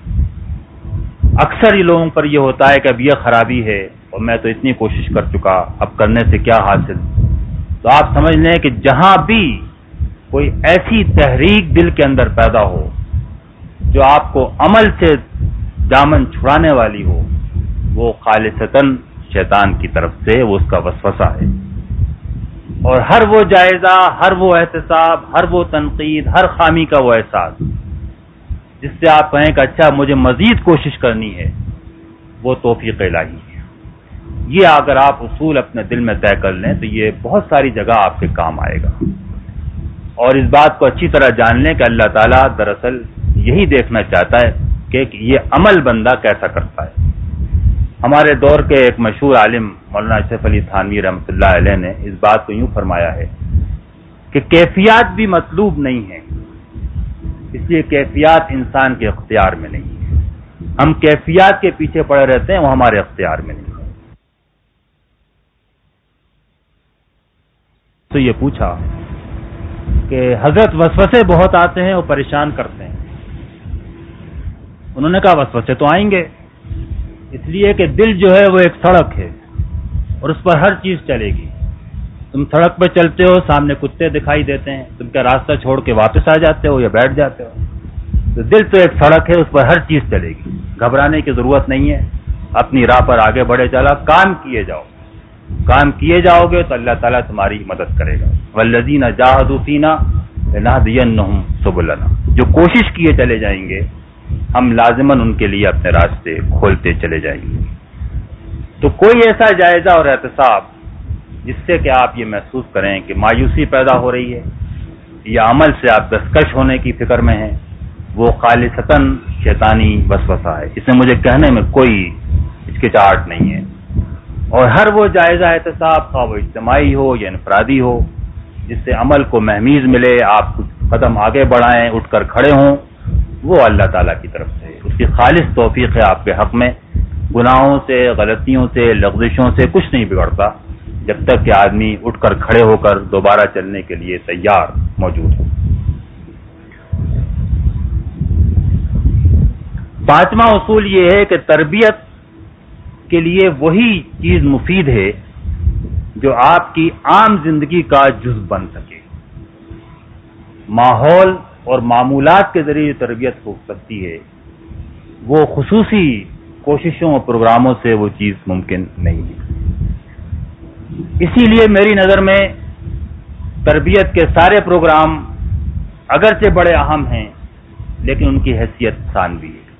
اکثر یہ لوگوں پر یہ ہوتا ہے کہ اب یہ خرابی ہے اور میں تو اتنی کوشش کر چکا، اب کرنے سے کیا حاصل۔ تو آپ سمجھ لیں کہ جہاں بھی کوئی ایسی تحریک دل کے اندر پیدا ہو جو آپ کو عمل سے دامن چھڑانے والی ہو، وہ خالصتاً شیطان کی طرف سے، وہ اس کا وسوسہ ہے۔ اور ہر وہ جائزہ، ہر وہ احتساب، ہر وہ تنقید، ہر خامی کا وہ احساس جس سے آپ کہیں کہ اچھا مجھے مزید کوشش کرنی ہے، وہ توفیق الہی ہے۔ یہ اگر آپ اصول اپنے دل میں طے کر لیں تو یہ بہت ساری جگہ آپ کے کام آئے گا۔ اور اس بات کو اچھی طرح جان لیں کہ اللہ تعالیٰ دراصل یہی دیکھنا چاہتا ہے کہ یہ عمل بندہ کیسا کرتا ہے۔ ہمارے دور کے ایک مشہور عالم مولانا اشرف علی تھانوی رحمۃ اللہ علیہ نے اس بات کو یوں فرمایا ہے کہ کیفیات بھی مطلوب نہیں ہیں، اس لیے کیفیات انسان کے اختیار میں نہیں ہے۔ ہم کیفیات کے پیچھے پڑے رہتے ہیں، وہ ہمارے اختیار میں نہیں ہے۔ تو یہ پوچھا کہ حضرت وسوسے بہت آتے ہیں اور پریشان کرتے ہیں۔ انہوں نے کہا وسوسے تو آئیں گے، اس لیے کہ دل جو ہے وہ ایک سڑک ہے اور اس پر ہر چیز چلے گی۔ تم سڑک پہ چلتے ہو، سامنے کتے دکھائی دیتے ہیں، تم کیا راستہ چھوڑ کے واپس آ جاتے ہو یا بیٹھ جاتے ہو؟ تو دل تو ایک سڑک ہے، اس پر ہر چیز چلے گی، گھبرانے کی ضرورت نہیں ہے، اپنی راہ پر آگے بڑھے چلا، کام کیے جاؤ، کام کیے جاؤ گے تو اللہ تعالیٰ تمہاری مدد کرے گا۔ والذین جاہدوا فینا لنہدینہم سبلنا، جو کوشش کیے چلے جائیں گے ہم لازماً ان کے لیے اپنے راستے کھولتے چلے جائیں گے۔ تو کوئی ایسا جائزہ اور احتساب جس سے کہ آپ یہ محسوس کریں کہ مایوسی پیدا ہو رہی ہے یا عمل سے آپ دستکش ہونے کی فکر میں ہیں، وہ خالصتاً شیطانی وسوسہ ہے، اس میں مجھے کہنے میں کوئی ہچکچاہٹ نہیں ہے۔ اور ہر وہ جائزہ احتساب، خواہ وہ اجتماعی ہو یا انفرادی ہو، جس سے عمل کو مہمیز ملے، آپ کچھ قدم آگے بڑھائیں، اٹھ کر کھڑے ہوں، وہ اللہ تعالیٰ کی طرف سے اس کی خالص توفیق ہے آپ کے حق میں۔ گناہوں سے، غلطیوں سے، لغزشوں سے کچھ نہیں بگڑتا جب تک کہ آدمی اٹھ کر کھڑے ہو کر دوبارہ چلنے کے لیے تیار موجود ہو۔ پانچواں اصول یہ ہے کہ تربیت کے لیے وہی چیز مفید ہے جو آپ کی عام زندگی کا جز بن سکے۔ ماحول اور معمولات کے ذریعے تربیت ہو سکتی ہے، وہ خصوصی کوششوں اور پروگراموں سے وہ چیز ممکن نہیں ہے۔ اسی لیے میری نظر میں تربیت کے سارے پروگرام اگرچہ بڑے اہم ہیں لیکن ان کی حیثیت ثانوی ہے۔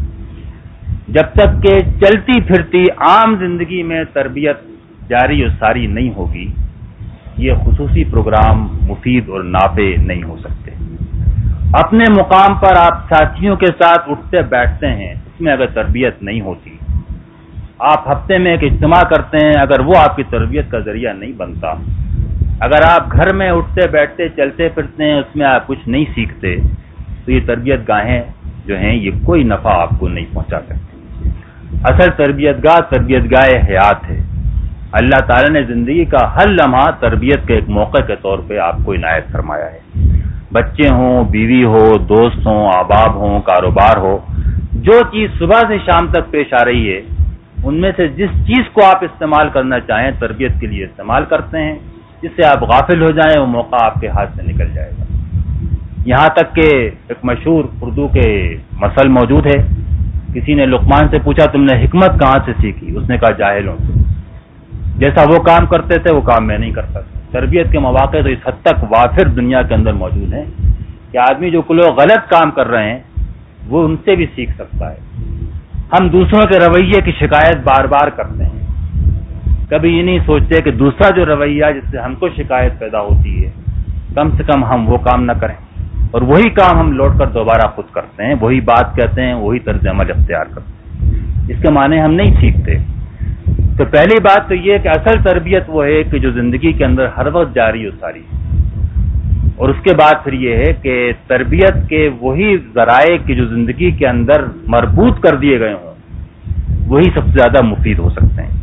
جب تک کہ چلتی پھرتی عام زندگی میں تربیت جاری و ساری نہیں ہوگی، یہ خصوصی پروگرام مفید اور نافع نہیں ہو سکتے۔ اپنے مقام پر آپ ساتھیوں کے ساتھ اٹھتے بیٹھتے ہیں، اس میں اگر تربیت نہیں ہوتی، آپ ہفتے میں ایک اجتماع کرتے ہیں، اگر وہ آپ کی تربیت کا ذریعہ نہیں بنتا، اگر آپ گھر میں اٹھتے بیٹھتے چلتے پھرتے ہیں، اس میں آپ کچھ نہیں سیکھتے، تو یہ تربیت گاہیں جو ہیں یہ کوئی نفع آپ کو نہیں پہنچا سکتی۔ اصل تربیت گاہ تربیت گاہ حیات ہے۔ اللہ تعالیٰ نے زندگی کا ہر لمحہ تربیت کے ایک موقع کے طور پہ آپ کو عنایت فرمایا ہے۔ بچے ہوں، بیوی ہو، دوست ہوں، احباب ہوں، کاروبار ہو، جو چیز صبح سے شام تک پیش آ رہی ہے ان میں سے جس چیز کو آپ استعمال کرنا چاہیں تربیت کے لیے استعمال کرتے ہیں، جس سے آپ غافل ہو جائیں وہ موقع آپ کے ہاتھ سے نکل جائے گا۔ یہاں تک کہ ایک مشہور اردو کے مثل موجود ہے، کسی نے لقمان سے پوچھا تم نے حکمت کہاں سے سیکھی؟ اس نے کہا جاہلوں سے، جیسا وہ کام کرتے تھے وہ کام میں نہیں کرتا تھا۔ تربیت کے مواقع تو اس حد تک وافر دنیا کے اندر موجود ہیں کہ آدمی جو لوگ غلط کام کر رہے ہیں وہ ان سے بھی سیکھ سکتا ہے۔ ہم دوسروں کے رویے کی شکایت بار بار کرتے ہیں، کبھی یہ نہیں سوچتے کہ دوسرا جو رویہ جس سے ہم کو شکایت پیدا ہوتی ہے کم سے کم ہم وہ کام نہ کریں، اور وہی کام ہم لوٹ کر دوبارہ خود کرتے ہیں، وہی بات کہتے ہیں، وہی طرز عمل اختیار کرتے ہیں۔ اس کے معنی ہم نہیں سیکھتے۔ تو پہلی بات تو یہ کہ اصل تربیت وہ ہے کہ جو زندگی کے اندر ہر وقت جاری و ساری ہے، اور اس کے بعد پھر یہ ہے کہ تربیت کے وہی ذرائع کی جو زندگی کے اندر مربوط کر دیے گئے ہوں وہی سب سے زیادہ مفید ہو سکتے ہیں۔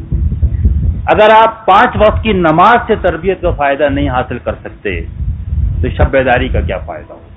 اگر آپ پانچ وقت کی نماز سے تربیت کا فائدہ نہیں حاصل کر سکتے تو شب بیداری کا کیا فائدہ ہو؟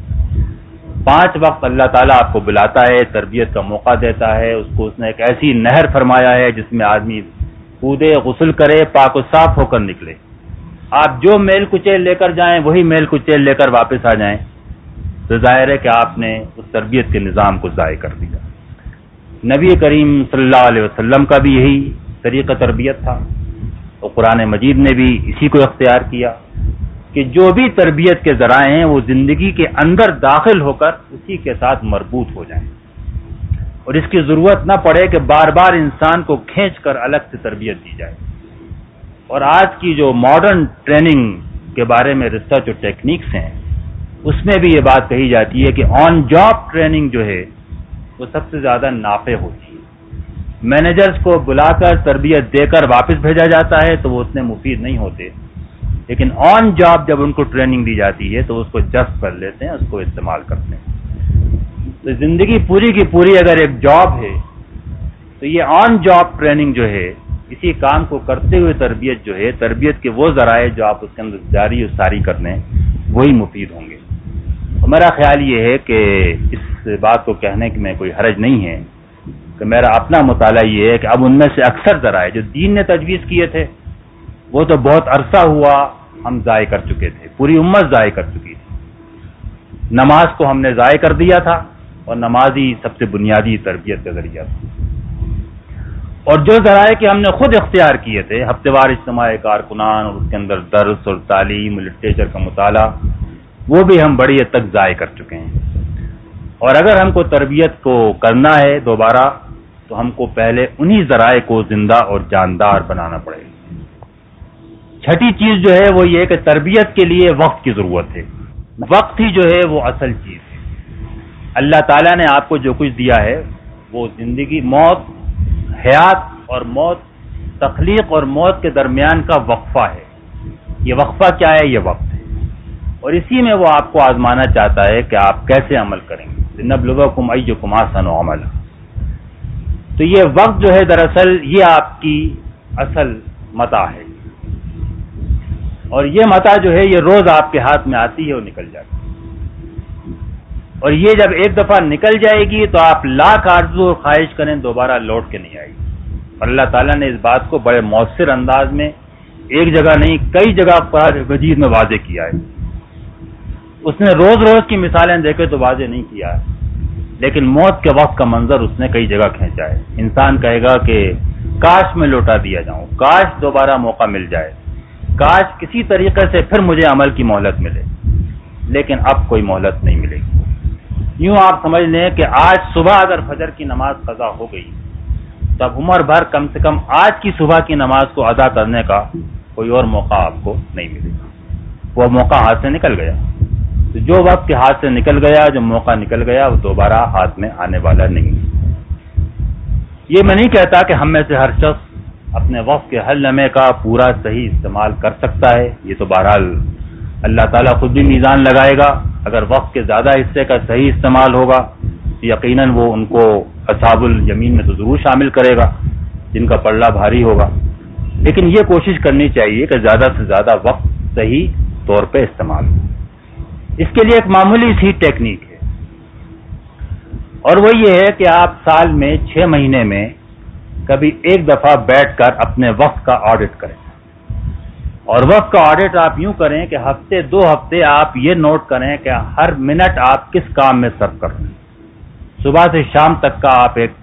پانچ وقت اللہ تعالیٰ آپ کو بلاتا ہے، تربیت کا موقع دیتا ہے، اس کو اس نے ایک ایسی نہر فرمایا ہے جس میں آدمی کودے، غسل کرے، پاک و صاف ہو کر نکلے۔ آپ جو میل کچیل لے کر جائیں وہی میل کچیل لے کر واپس آ جائیں، تو ظاہر ہے کہ آپ نے اس تربیت کے نظام کو ضائع کر دیا۔ نبی کریم صلی اللہ علیہ وسلم کا بھی یہی طریقہ تربیت تھا، اور قرآن مجید نے بھی اسی کو اختیار کیا کہ جو بھی تربیت کے ذرائع ہیں وہ زندگی کے اندر داخل ہو کر اسی کے ساتھ مربوط ہو جائیں، اور اس کی ضرورت نہ پڑے کہ بار بار انسان کو کھینچ کر الگ سے تربیت دی جائے۔ اور آج کی جو ماڈرن ٹریننگ کے بارے میں ریسرچ اور ٹیکنیکس ہیں، اس میں بھی یہ بات کہی جاتی ہے کہ آن جاب ٹریننگ جو ہے وہ سب سے زیادہ نافع ہوتی ہے۔ مینیجرز کو بلا کر تربیت دے کر واپس بھیجا جاتا ہے تو وہ اتنے مفید نہیں ہوتے، لیکن آن جاب جب ان کو ٹریننگ دی جاتی ہے تو اس کو جذب کر لیتے ہیں، اس کو استعمال کرتے ہیں۔ تو زندگی پوری کی پوری اگر ایک جاب ہے تو یہ آن جاب ٹریننگ جو ہے، اسی کام کو کرتے ہوئے تربیت جو ہے، تربیت کے وہ ذرائع جو آپ اس کے اندر جاری و ساری کر لیں وہی مفید ہوں گے۔ میرا خیال یہ ہے کہ اس بات کو کہنے میں کوئی حرج نہیں ہے کہ میرا اپنا مطالعہ یہ ہے کہ اب ان میں سے اکثر ذرائع جو دین نے تجویز کیے تھے وہ تو بہت عرصہ ہوا ہم ضائع کر چکے تھے، پوری امت ضائع کر چکی تھی۔ نماز کو ہم نے ضائع کر دیا تھا، اور نماز ہی سب سے بنیادی تربیت کا ذریعہ تھا۔ اور جو ذرائع کہ ہم نے خود اختیار کیے تھے، ہفتے وار اجتماع کارکنان اور اس کے اندر درس اور تعلیم لٹریچر کا مطالعہ، وہ بھی ہم بڑی حد تک ضائع کر چکے ہیں۔ اور اگر ہم کو تربیت کو کرنا ہے دوبارہ تو ہم کو پہلے انہی ذرائع کو زندہ اور جاندار بنانا پڑے گا۔ چھٹی چیز جو ہے وہ یہ کہ تربیت کے لیے وقت کی ضرورت ہے۔ وقت ہی جو ہے وہ اصل چیز ہے۔ اللہ تعالیٰ نے آپ کو جو کچھ دیا ہے وہ زندگی، موت، حیات اور موت، تخلیق اور موت کے درمیان کا وقفہ ہے۔ یہ وقفہ کیا ہے؟ یہ وقت ہے، اور اسی میں وہ آپ کو آزمانا چاہتا ہے کہ آپ کیسے عمل کریں گے۔ لِنَبْلُوَکُمْ أَيُّکُمْ أَحْسَنُ عَمَلًا۔ تو یہ وقت جو ہے دراصل یہ آپ کی اصل متاع ہے، اور یہ متاع جو ہے یہ روز آپ کے ہاتھ میں آتی ہے اور نکل جاتی ہے، اور یہ جب ایک دفعہ نکل جائے گی تو آپ لاکھ آرزو اور خواہش کریں دوبارہ لوٹ کے نہیں آئے گی۔ اور اللہ تعالیٰ نے اس بات کو بڑے مؤثر انداز میں ایک جگہ نہیں کئی جگہ قرآن مجید میں واضح کیا ہے۔ اس نے روز روز کی مثالیں دے کے تو واضح نہیں کیا ہے، لیکن موت کے وقت کا منظر اس نے کئی جگہ کھینچا ہے۔ انسان کہے گا کہ کاش میں لوٹا دیا جاؤں، کاش دوبارہ موقع مل جائے، کاش کسی طریقے سے پھر مجھے عمل کی مہلت ملے، لیکن اب کوئی مہلت نہیں ملے گی۔ یوں آپ سمجھ لیں کہ آج صبح اگر فجر کی نماز قضا ہو گئی تو اب عمر بھر کم سے کم آج کی صبح کی نماز کو ادا کرنے کا کوئی اور موقع آپ کو نہیں ملے گا۔ وہ موقع ہاتھ سے نکل گیا۔ تو جو وقت کے ہاتھ سے نکل گیا، جو موقع نکل گیا، وہ دوبارہ ہاتھ میں آنے والا نہیں۔ یہ میں نہیں کہتا کہ ہم میں سے ہر شخص اپنے وقت کے ہر لمحے کا پورا صحیح استعمال کر سکتا ہے، یہ تو بہرحال اللہ تعالیٰ خود بھی میزان لگائے گا۔ اگر وقت کے زیادہ حصے کا صحیح استعمال ہوگا تو یقیناً وہ ان کو اصحاب الیمین میں تو ضرور شامل کرے گا جن کا پلڑا بھاری ہوگا، لیکن یہ کوشش کرنی چاہیے کہ زیادہ سے زیادہ وقت صحیح طور پہ استعمال ہو۔ اس کے لیے ایک معمولی سی ٹیکنیک ہے، اور وہ یہ ہے کہ آپ سال میں چھ مہینے میں کبھی ایک دفعہ بیٹھ کر اپنے وقت کا آڈٹ کریں، اور وقت کا آڈٹ آپ یوں کریں کہ ہفتے دو ہفتے آپ یہ نوٹ کریں کہ ہر منٹ آپ کس کام میں صرف کر رہے ہیں۔ صبح سے شام تک کا آپ ایک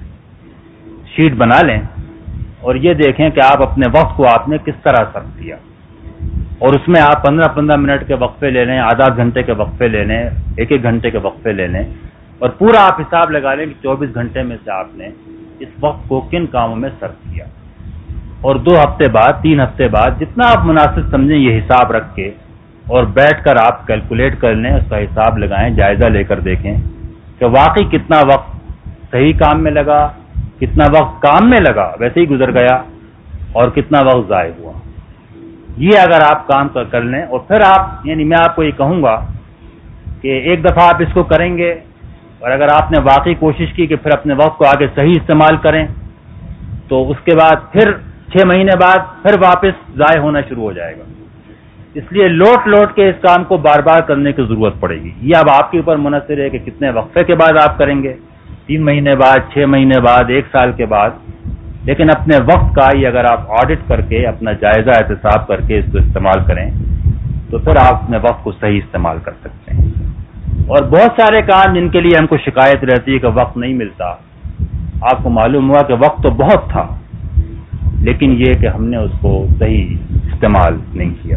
شیٹ بنا لیں اور یہ دیکھیں کہ آپ اپنے وقت کو آپ نے کس طرح صرف کیا، اور اس میں آپ پندرہ پندرہ منٹ کے وقفے لے لیں، آدھا گھنٹے کے وقفے لے لیں، ایک ایک گھنٹے کے وقفے لے لیں، اور پورا آپ حساب لگا لیں کہ چوبیس گھنٹے میں سے آپ نے اس وقت کو کن کاموں میں صرف کیا۔ اور دو ہفتے بعد، تین ہفتے بعد جتنا آپ مناسب سمجھیں یہ حساب رکھ کے اور بیٹھ کر آپ کیلکولیٹ کر لیں، اس کا حساب لگائیں، جائزہ لے کر دیکھیں کہ واقعی کتنا وقت صحیح کام میں لگا، کتنا وقت کام میں لگا ویسے ہی گزر گیا، اور کتنا وقت ضائع ہوا۔ یہ اگر آپ کام کر لیں، اور پھر آپ یعنی میں آپ کو یہ کہوں گا کہ ایک دفعہ آپ اس کو کریں گے، اور اگر آپ نے واقعی کوشش کی کہ پھر اپنے وقت کو آگے صحیح استعمال کریں، تو اس کے بعد پھر چھ مہینے بعد پھر واپس ضائع ہونا شروع ہو جائے گا۔ اس لیے لوٹ لوٹ کے اس کام کو بار بار کرنے کی ضرورت پڑے گی. یہ اب آپ کے اوپر منحصر ہے کہ کتنے وقفے کے بعد آپ کریں گے، تین مہینے بعد، چھ مہینے بعد، ایک سال کے بعد. لیکن اپنے وقت کا یہ اگر آپ آڈٹ کر کے اپنا جائزہ احتساب کر کے اس کو استعمال کریں تو پھر آپ اپنے وقت کو صحیح استعمال کر سکتے ہیں. اور بہت سارے کام جن کے لیے ہم کو شکایت رہتی ہے کہ وقت نہیں ملتا، آپ کو معلوم ہوا کہ وقت تو بہت تھا لیکن یہ کہ ہم نے اس کو صحیح استعمال نہیں کیا.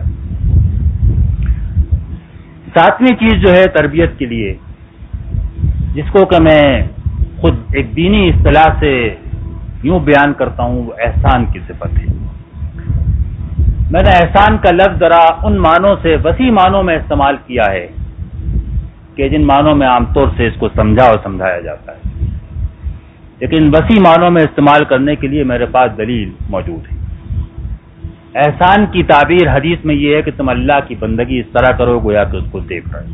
ساتویں چیز جو ہے تربیت کے لیے، جس کو کہ میں خود ایک دینی اصطلاح سے یوں بیان کرتا ہوں، وہ احسان کی صفت ہے. میں نے احسان کا لفظ ذرا ان معنوں سے وسیع معنوں میں استعمال کیا ہے کہ جن معنوں میں عام طور سے اس کو سمجھا اور سمجھایا جاتا ہے، لیکن وسیع معنوں میں استعمال کرنے کے لیے میرے پاس دلیل موجود ہے. احسان کی تعبیر حدیث میں یہ ہے کہ تم اللہ کی بندگی اس طرح کرو گویا کہ اس کو دیکھ رہے.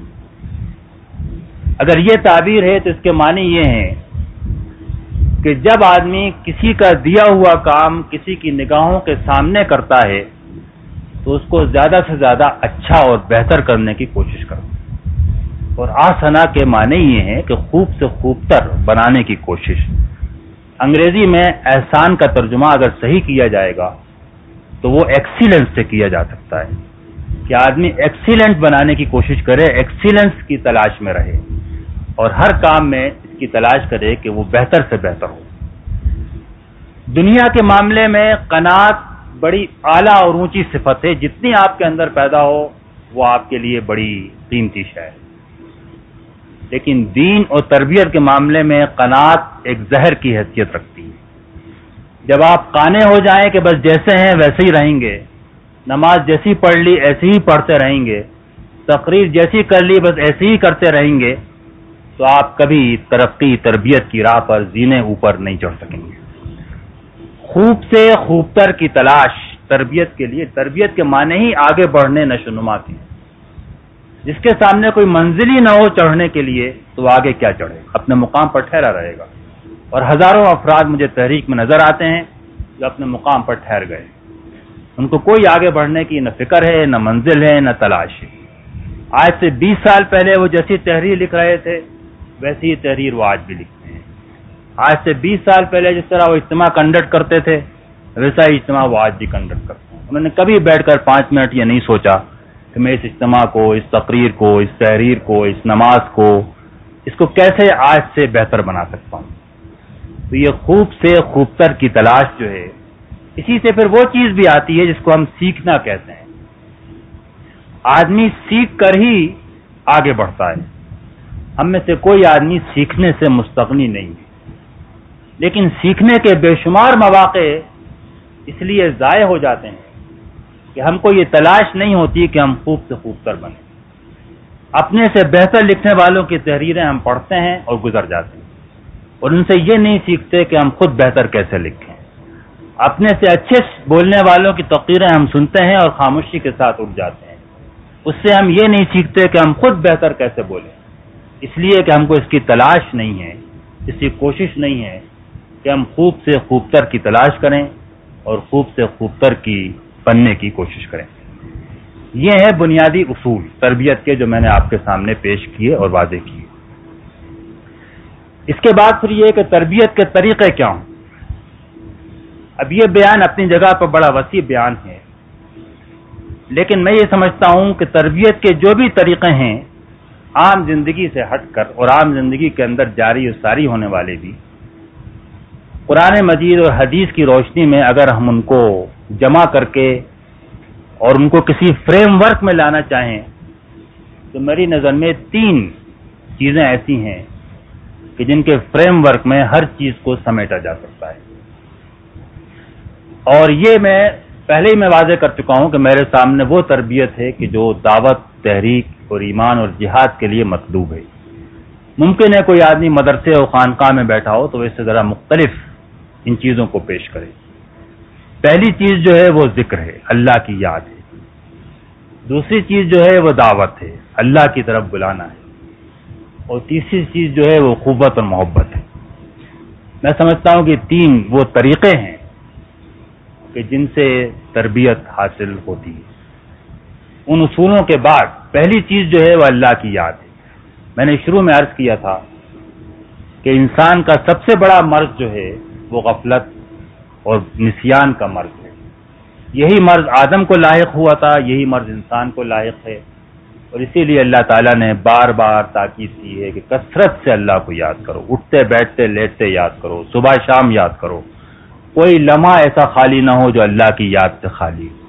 اگر یہ تعبیر ہے تو اس کے معنی یہ ہیں کہ جب آدمی کسی کا دیا ہوا کام کسی کی نگاہوں کے سامنے کرتا ہے تو اس کو زیادہ سے زیادہ اچھا اور بہتر کرنے کی کوشش کرتا ہے. اور آسنا کے معنی یہ ہیں کہ خوب سے خوب تر بنانے کی کوشش. انگریزی میں احسان کا ترجمہ اگر صحیح کیا جائے گا تو وہ ایکسیلنس سے کیا جا سکتا ہے کہ آدمی ایکسیلنٹ بنانے کی کوشش کرے، ایکسیلنس کی تلاش میں رہے اور ہر کام میں اس کی تلاش کرے کہ وہ بہتر سے بہتر ہو. دنیا کے معاملے میں قناعت بڑی اعلیٰ اور اونچی صفت ہے. جتنی آپ کے اندر پیدا ہو وہ آپ کے لیے بڑی قیمتی شے ہے. لیکن دین اور تربیت کے معاملے میں قناعت ایک زہر کی حیثیت رکھتی ہے. جب آپ قانے ہو جائیں کہ بس جیسے ہیں ویسے ہی رہیں گے، نماز جیسی پڑھ لی ایسے ہی پڑھتے رہیں گے، تقریر جیسی کر لی بس ایسے ہی کرتے رہیں گے، تو آپ کبھی ترقی تربیت کی راہ پر زینے اوپر نہیں چڑھ سکیں گے. خوب سے خوبتر کی تلاش تربیت کے لیے. تربیت کے معنی ہی آگے بڑھنے نشو نما کے. جس کے سامنے کوئی منزل ہی نہ ہو چڑھنے کے لیے تو آگے کیا چڑھے، اپنے مقام پر ٹھہرا رہے گا. اور ہزاروں افراد مجھے تحریک میں نظر آتے ہیں جو اپنے مقام پر ٹھہر گئے، ان کو کوئی آگے بڑھنے کی نہ فکر ہے، نہ منزل ہے، نہ تلاش ہے. آج سے بیس سال پہلے وہ جیسی تحریر لکھ رہے تھے ویسی ہی تحریر وہ آج بھی لکھتے ہیں. آج سے بیس سال پہلے جس طرح وہ اجتماع کنڈکٹ کرتے تھے ویسا ہی اجتماع وہ آج بھی کنڈکٹ کرتے ہیں. انہوں نے کبھی بیٹھ کر پانچ منٹ یہ نہیں سوچا کہ میں اس اجتماع کو، اس تقریر کو، اس تحریر کو، اس نماز کو، اس کو کیسے آج سے بہتر بنا سکتا ہوں. تو یہ خوب سے خوبتر کی تلاش جو ہے، اسی سے پھر وہ چیز بھی آتی ہے جس کو ہم سیکھنا کہتے ہیں. آدمی سیکھ کر ہی آگے بڑھتا ہے. ہم میں سے کوئی آدمی سیکھنے سے مستغنی نہیں ہے، لیکن سیکھنے کے بے شمار مواقع اس لیے ضائع ہو جاتے ہیں کہ ہم کو یہ تلاش نہیں ہوتی کہ ہم خوب سے خوبتر بنیں. اپنے سے بہتر لکھنے والوں کی تحریریں ہم پڑھتے ہیں اور گزر جاتے ہیں اور ان سے یہ نہیں سیکھتے کہ ہم خود بہتر کیسے لکھیں. اپنے سے اچھے بولنے والوں کی تقریریں ہم سنتے ہیں اور خاموشی کے ساتھ اٹھ جاتے ہیں. اس سے ہم یہ نہیں سیکھتے کہ ہم خود بہتر کیسے بولیں، اس لیے کہ ہم کو اس کی تلاش نہیں ہے، اس کی کوشش نہیں ہے کہ ہم خوب سے خوبتر کی تلاش کریں اور خوب سے خوبتر کی بننے کی کوشش کریں. یہ ہے بنیادی اصول تربیت کے جو میں نے آپ کے سامنے پیش کیے اور واضح کیے. اس کے بعد پھر یہ کہ تربیت کے طریقے کیا ہوں. اب یہ بیان اپنی جگہ پر بڑا وسیع بیان ہے، لیکن میں یہ سمجھتا ہوں کہ تربیت کے جو بھی طریقے ہیں عام زندگی سے ہٹ کر اور عام زندگی کے اندر جاری و ساری ہونے والے بھی، قرآن مجید اور حدیث کی روشنی میں اگر ہم ان کو جمع کر کے اور ان کو کسی فریم ورک میں لانا چاہیں تو میری نظر میں تین چیزیں ایسی ہیں کہ جن کے فریم ورک میں ہر چیز کو سمیٹا جا سکتا ہے. اور یہ میں پہلے ہی میں واضح کر چکا ہوں کہ میرے سامنے وہ تربیت ہے کہ جو دعوت، تحریک اور ایمان اور جہاد کے لیے مطلوب ہے. ممکن ہے کوئی آدمی مدرسے اور خانقاہ میں بیٹھا ہو تو اس سے ذرا مختلف ان چیزوں کو پیش کرے. پہلی چیز جو ہے وہ ذکر ہے، اللہ کی یاد ہے. دوسری چیز جو ہے وہ دعوت ہے، اللہ کی طرف بلانا ہے. اور تیسری چیز جو ہے وہ قوت اور محبت ہے. میں سمجھتا ہوں کہ تین وہ طریقے ہیں کہ جن سے تربیت حاصل ہوتی ہے. ان اصولوں کے بعد پہلی چیز جو ہے وہ اللہ کی یاد ہے۔ میں نے شروع میں عرض کیا تھا کہ انسان کا سب سے بڑا مرض جو ہے وہ غفلت اور نسیان کا مرض ہے۔ یہی مرض آدم کو لاحق ہوا تھا، یہی مرض انسان کو لاحق ہے، اور اسی لیے اللہ تعالیٰ نے بار بار تاکید کی ہے کہ کثرت سے اللہ کو یاد کرو، اٹھتے بیٹھتے لیٹتے یاد کرو، صبح شام یاد کرو، کوئی لمحہ ایسا خالی نہ ہو جو اللہ کی یاد سے خالی ہو۔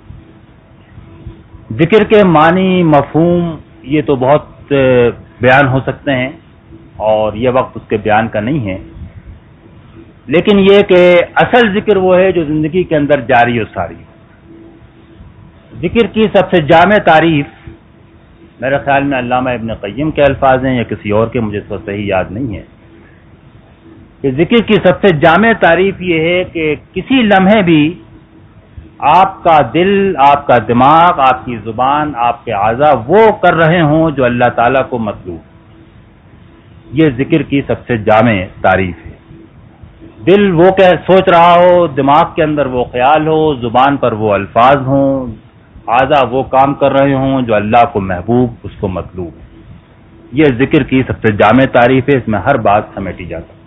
ذکر کے معنی، مفہوم یہ تو بہت بیان ہو سکتے ہیں اور یہ وقت اس کے بیان کا نہیں ہے، لیکن یہ کہ اصل ذکر وہ ہے جو زندگی کے اندر جاری و ساری ہو۔ ذکر کی سب سے جامع تعریف میرے خیال میں علامہ ابن قیم کے الفاظ ہیں یا کسی اور کے، مجھے تو صحیح یاد نہیں ہے، کہ ذکر کی سب سے جامع تعریف یہ ہے کہ کسی لمحے بھی آپ کا دل، آپ کا دماغ، آپ کی زبان، آپ کے اعضاء وہ کر رہے ہوں جو اللہ تعالیٰ کو مطلوب۔ یہ ذکر کی سب سے جامع تعریف ہے۔ دل وہ کہ سوچ رہا ہو، دماغ کے اندر وہ خیال ہو، زبان پر وہ الفاظ ہوں، اعضاء وہ کام کر رہے ہوں جو اللہ کو محبوب، اس کو مطلوب ہے۔ یہ ذکر کی سب سے جامع تعریف ہے، اس میں ہر بات سمیٹی جا سکتی ہے۔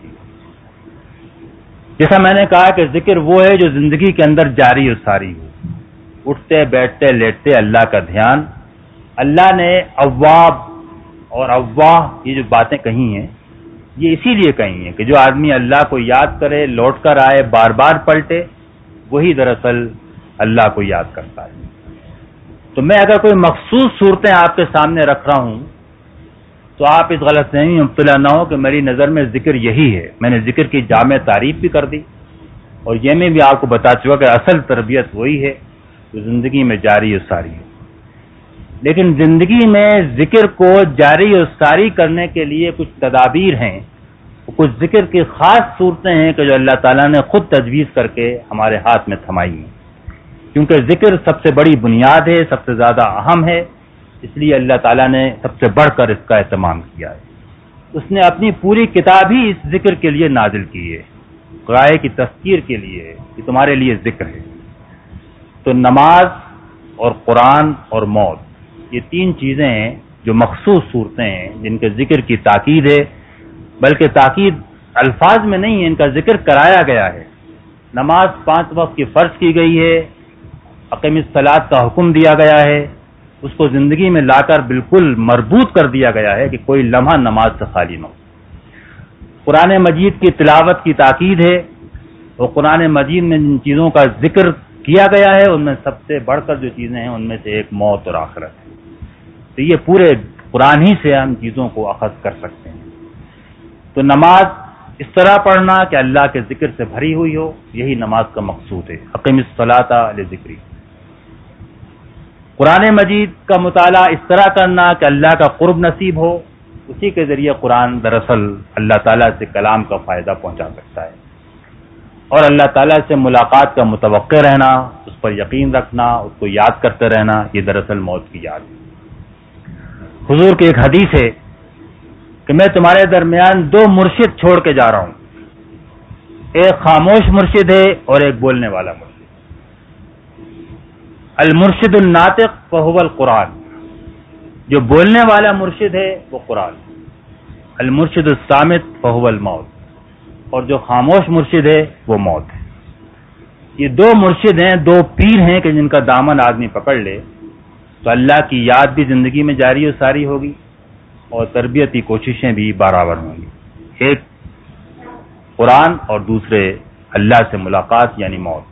جیسا میں نے کہا کہ ذکر وہ ہے جو زندگی کے اندر جاری و ساری ہو، اٹھتے بیٹھتے لیٹتے اللہ کا دھیان۔ اللہ نے اواب اور اواہ یہ جو باتیں کہی ہیں یہ اسی لیے کہی ہیں کہ جو آدمی اللہ کو یاد کرے، لوٹ کر آئے، بار بار پلٹے، وہی دراصل اللہ کو یاد کرتا ہے۔ تو میں اگر کوئی مخصوص صورتیں آپ کے سامنے رکھ رہا ہوں تو آپ اس غلط فہمی میں مبتلا نہ ہو کہ میری نظر میں ذکر یہی ہے۔ میں نے ذکر کی جامع تعریف بھی کر دی اور یہ میں بھی آپ کو بتا چکا کہ اصل تربیت وہی ہے جو زندگی میں جاری و ساری ہے۔ لیکن زندگی میں ذکر کو جاری و ساری کرنے کے لیے کچھ تدابیر ہیں، کچھ ذکر کی خاص صورتیں ہیں کہ جو اللہ تعالیٰ نے خود تجویز کر کے ہمارے ہاتھ میں تھمائی ہیں، کیونکہ ذکر سب سے بڑی بنیاد ہے، سب سے زیادہ اہم ہے، اس لیے اللہ تعالیٰ نے سب سے بڑھ کر اس کا اہتمام کیا ہے۔ اس نے اپنی پوری کتاب ہی اس ذکر کے لیے نازل کی ہے، رائے کی تذکیر کے لیے کہ تمہارے لیے ذکر ہے۔ تو نماز اور قرآن اور موت یہ تین چیزیں ہیں جو مخصوص صورتیں ہیں جن کے ذکر کی تاکید ہے، بلکہ تاکید الفاظ میں نہیں ہے، ان کا ذکر کرایا گیا ہے۔ نماز پانچ وقت کی فرض کی گئی ہے، اقیم الصلاۃ کا حکم دیا گیا ہے، اس کو زندگی میں لا کر بالکل مربوط کر دیا گیا ہے کہ کوئی لمحہ نماز سے خالی نہ ہو۔ قرآن مجید کی تلاوت کی تاکید ہے، اور قرآن مجید میں جن چیزوں کا ذکر کیا گیا ہے ان میں سب سے بڑھ کر جو چیزیں ہیں ان میں سے ایک موت اور آخرت ہے۔ تو یہ پورے قرآن ہی سے ہم چیزوں کو اخذ کر سکتے ہیں۔ تو نماز اس طرح پڑھنا کہ اللہ کے ذکر سے بھری ہوئی ہو، یہی نماز کا مقصود ہے۔ اقیم الصلاۃ لذکری۔ قرآن مجید کا مطالعہ اس طرح کرنا کہ اللہ کا قرب نصیب ہو، اسی کے ذریعے قرآن دراصل اللہ تعالیٰ سے کلام کا فائدہ پہنچا سکتا ہے، اور اللہ تعالیٰ سے ملاقات کا متوقع رہنا، اس پر یقین رکھنا، اس کو یاد کرتے رہنا، یہ دراصل موت کی یاد ہے۔ حضور کی ایک حدیث ہے کہ میں تمہارے درمیان دو مرشد چھوڑ کے جا رہا ہوں، ایک خاموش مرشد ہے اور ایک بولنے والا مرشد۔ المرشد الناطق فہو القرآن، جو بولنے والا مرشد ہے وہ قرآن، المرشد الصامت فہو الموت، اور جو خاموش مرشد ہے وہ موت ہے۔ یہ دو مرشد ہیں، دو پیر ہیں کہ جن کا دامن آدمی پکڑ لے تو اللہ کی یاد بھی زندگی میں جاری و ساری ہوگی اور تربیتی کوششیں بھی برابر ہوں گی۔ ایک قرآن اور دوسرے اللہ سے ملاقات یعنی موت۔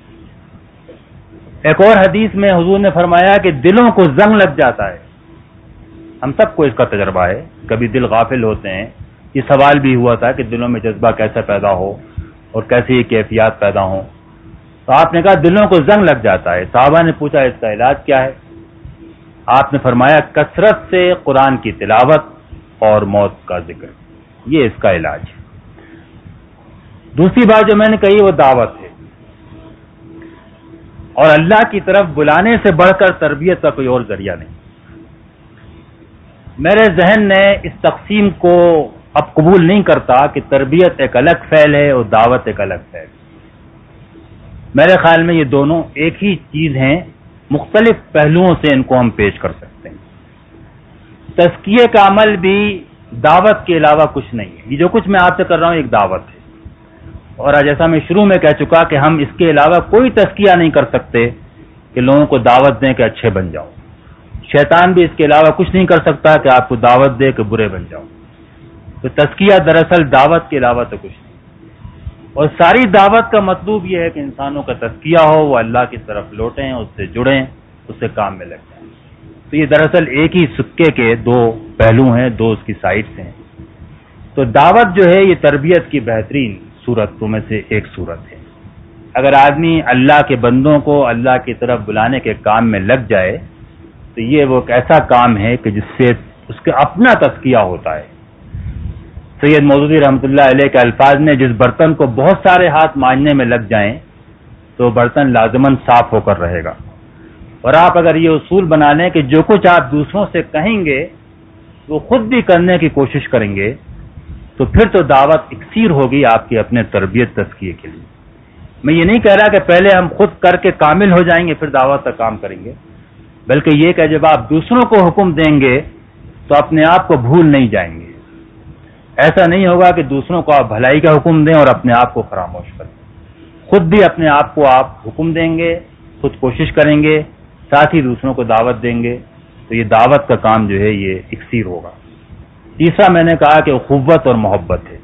ایک اور حدیث میں حضور نے فرمایا کہ دلوں کو زنگ لگ جاتا ہے، ہم سب کو اس کا تجربہ ہے، کبھی دل غافل ہوتے ہیں۔ یہ سوال بھی ہوا تھا کہ دلوں میں جذبہ کیسے پیدا ہو اور کیسے یہ کیفیات پیدا ہوں، تو آپ نے کہا دلوں کو زنگ لگ جاتا ہے۔ صحابہ نے پوچھا اس کا علاج کیا ہے؟ آپ نے فرمایا کثرت سے قرآن کی تلاوت اور موت کا ذکر، یہ اس کا علاج ہے۔ دوسری بات جو میں نے کہی وہ دعوت ہے، اور اللہ کی طرف بلانے سے بڑھ کر تربیت کا کوئی اور ذریعہ نہیں۔ میرے ذہن نے اس تقسیم کو اب قبول نہیں کرتا کہ تربیت ایک الگ فعل ہے اور دعوت ایک الگ فعل ہے۔ میرے خیال میں یہ دونوں ایک ہی چیز ہیں، مختلف پہلوؤں سے ان کو ہم پیش کر سکتے ہیں۔ تزکیے کا عمل بھی دعوت کے علاوہ کچھ نہیں ہے۔ یہ جو کچھ میں آپ سے کر رہا ہوں ایک دعوت ہے، اور جیسا میں شروع میں کہہ چکا کہ ہم اس کے علاوہ کوئی تزکیہ نہیں کر سکتے کہ لوگوں کو دعوت دیں کہ اچھے بن جاؤ۔ شیطان بھی اس کے علاوہ کچھ نہیں کر سکتا کہ آپ کو دعوت دے کہ برے بن جاؤ۔ تو تزکیہ دراصل دعوت کے علاوہ تو کچھ نہیں، اور ساری دعوت کا مطلوب یہ ہے کہ انسانوں کا تزکیہ ہو، وہ اللہ کی طرف لوٹیں، اس سے جڑیں، اس سے کام میں لگ جائیں۔ تو یہ دراصل ایک ہی سکے کے دو پہلو ہیں، دو اس کی سائڈس ہیں۔ تو دعوت جو ہے یہ تربیت کی بہترین صورتوں میں سے ایک صورت ہے۔ اگر آدمی اللہ کے بندوں کو اللہ کی طرف بلانے کے کام میں لگ جائے تو یہ وہ ایک ایسا کام ہے کہ جس سے اس کا اپنا تزکیہ ہوتا ہے۔ سید مودودی رحمۃ اللہ علیہ کے الفاظ نے، جس برتن کو بہت سارے ہاتھ مانجنے میں لگ جائیں تو برتن لازماً صاف ہو کر رہے گا۔ اور آپ اگر یہ اصول بنا لیں کہ جو کچھ آپ دوسروں سے کہیں گے وہ خود بھی کرنے کی کوشش کریں گے، تو پھر تو دعوت اکسیر ہوگی آپ کی اپنے تربیت تزکیے کے لیے۔ میں یہ نہیں کہہ رہا کہ پہلے ہم خود کر کے کامل ہو جائیں گے پھر دعوت کا کام کریں گے، بلکہ یہ کہ جب آپ دوسروں کو حکم دیں گے تو اپنے آپ کو بھول نہیں جائیں گے۔ ایسا نہیں ہوگا کہ دوسروں کو آپ بھلائی کا حکم دیں اور اپنے آپ کو فراموش کریں۔ خود بھی اپنے آپ کو آپ حکم دیں گے، خود کوشش کریں گے، ساتھ ہی دوسروں کو دعوت دیں گے، تو یہ دعوت کا کام جو ہے یہ اکسیر ہوگا۔ تیسرا میں نے کہا کہ قوت اور محبت ہے۔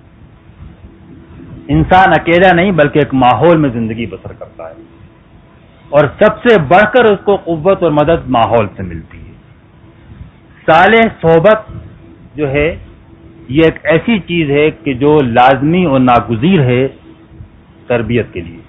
انسان اکیلا نہیں بلکہ ایک ماحول میں زندگی بسر کرتا ہے، اور سب سے بڑھ کر اس کو قوت اور مدد ماحول سے ملتی ہے۔ صالح صحبت جو ہے یہ ایک ایسی چیز ہے کہ جو لازمی اور ناگزیر ہے تربیت کے لیے۔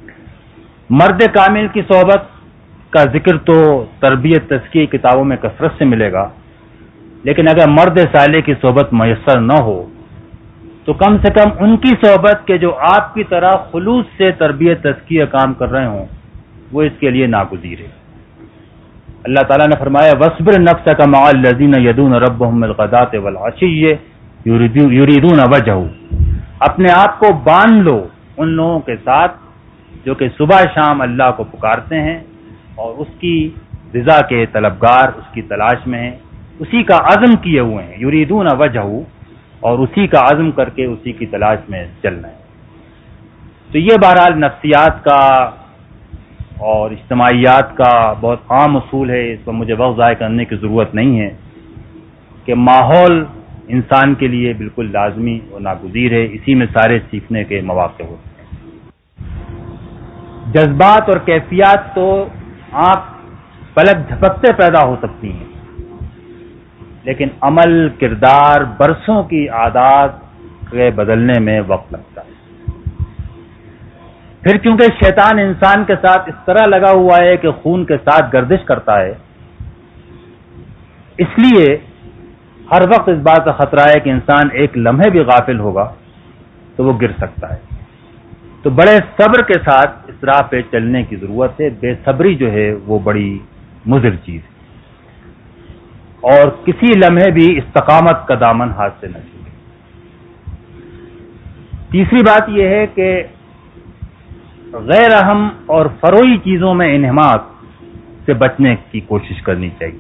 مرد کامل کی صحبت کا ذکر تو تربیت تزکیہ کتابوں میں کثرت سے ملے گا، لیکن اگر مرد صالح کی صحبت میسر نہ ہو تو کم سے کم ان کی صحبت کے جو آپ کی طرح خلوص سے تربیت تزکیہ کام کر رہے ہوں وہ اس کے لیے ناگزیر ہے۔ اللہ تعالیٰ نے فرمایا وَاصْبِرْ نَفْسَكَ مَعَ الَّذِينَ يَدْعُونَ رَبَّهُم بِالْغَدَاةِ وَالْعَشِيِّ يُرِيدُونَ وَجْهَهُ، اپنے آپ کو باندھ لو ان لوگوں کے ساتھ جو کہ صبح شام اللہ کو پکارتے ہیں اور اس کی رضا کے طلبگار، اس کی تلاش میں ہیں، اسی کا عزم کیے ہوئے ہیں، یریدون وجہہ، اور اسی کا عزم کر کے اسی کی تلاش میں چلنا ہے۔ تو یہ بہرحال نفسیات کا اور اجتماعیات کا بہت عام اصول ہے، اس پر مجھے وقت ضائع کرنے کی ضرورت نہیں ہے کہ ماحول انسان کے لیے بالکل لازمی اور ناگزیر ہے، اسی میں سارے سیکھنے کے مواقع ہوتے ہیں۔ جذبات اور کیفیات تو آپ پلک جھپکتے پیدا ہو سکتی ہیں، لیکن عمل، کردار، برسوں کی عادات کے بدلنے میں وقت لگتا ہے۔ پھر کیونکہ شیطان انسان کے ساتھ اس طرح لگا ہوا ہے کہ خون کے ساتھ گردش کرتا ہے، اس لیے ہر وقت اس بات کا خطرہ ہے کہ انسان ایک لمحے بھی غافل ہوگا تو وہ گر سکتا ہے۔ تو بڑے صبر کے ساتھ اس راہ پہ چلنے کی ضرورت ہے۔ بے صبری جو ہے وہ بڑی مضر چیز ہے، اور کسی لمحے بھی استقامت کا دامن ہاتھ سے نہ چھوٹے۔ تیسری بات یہ ہے کہ غیر اہم اور فروئی چیزوں میں انہماک سے بچنے کی کوشش کرنی چاہیے۔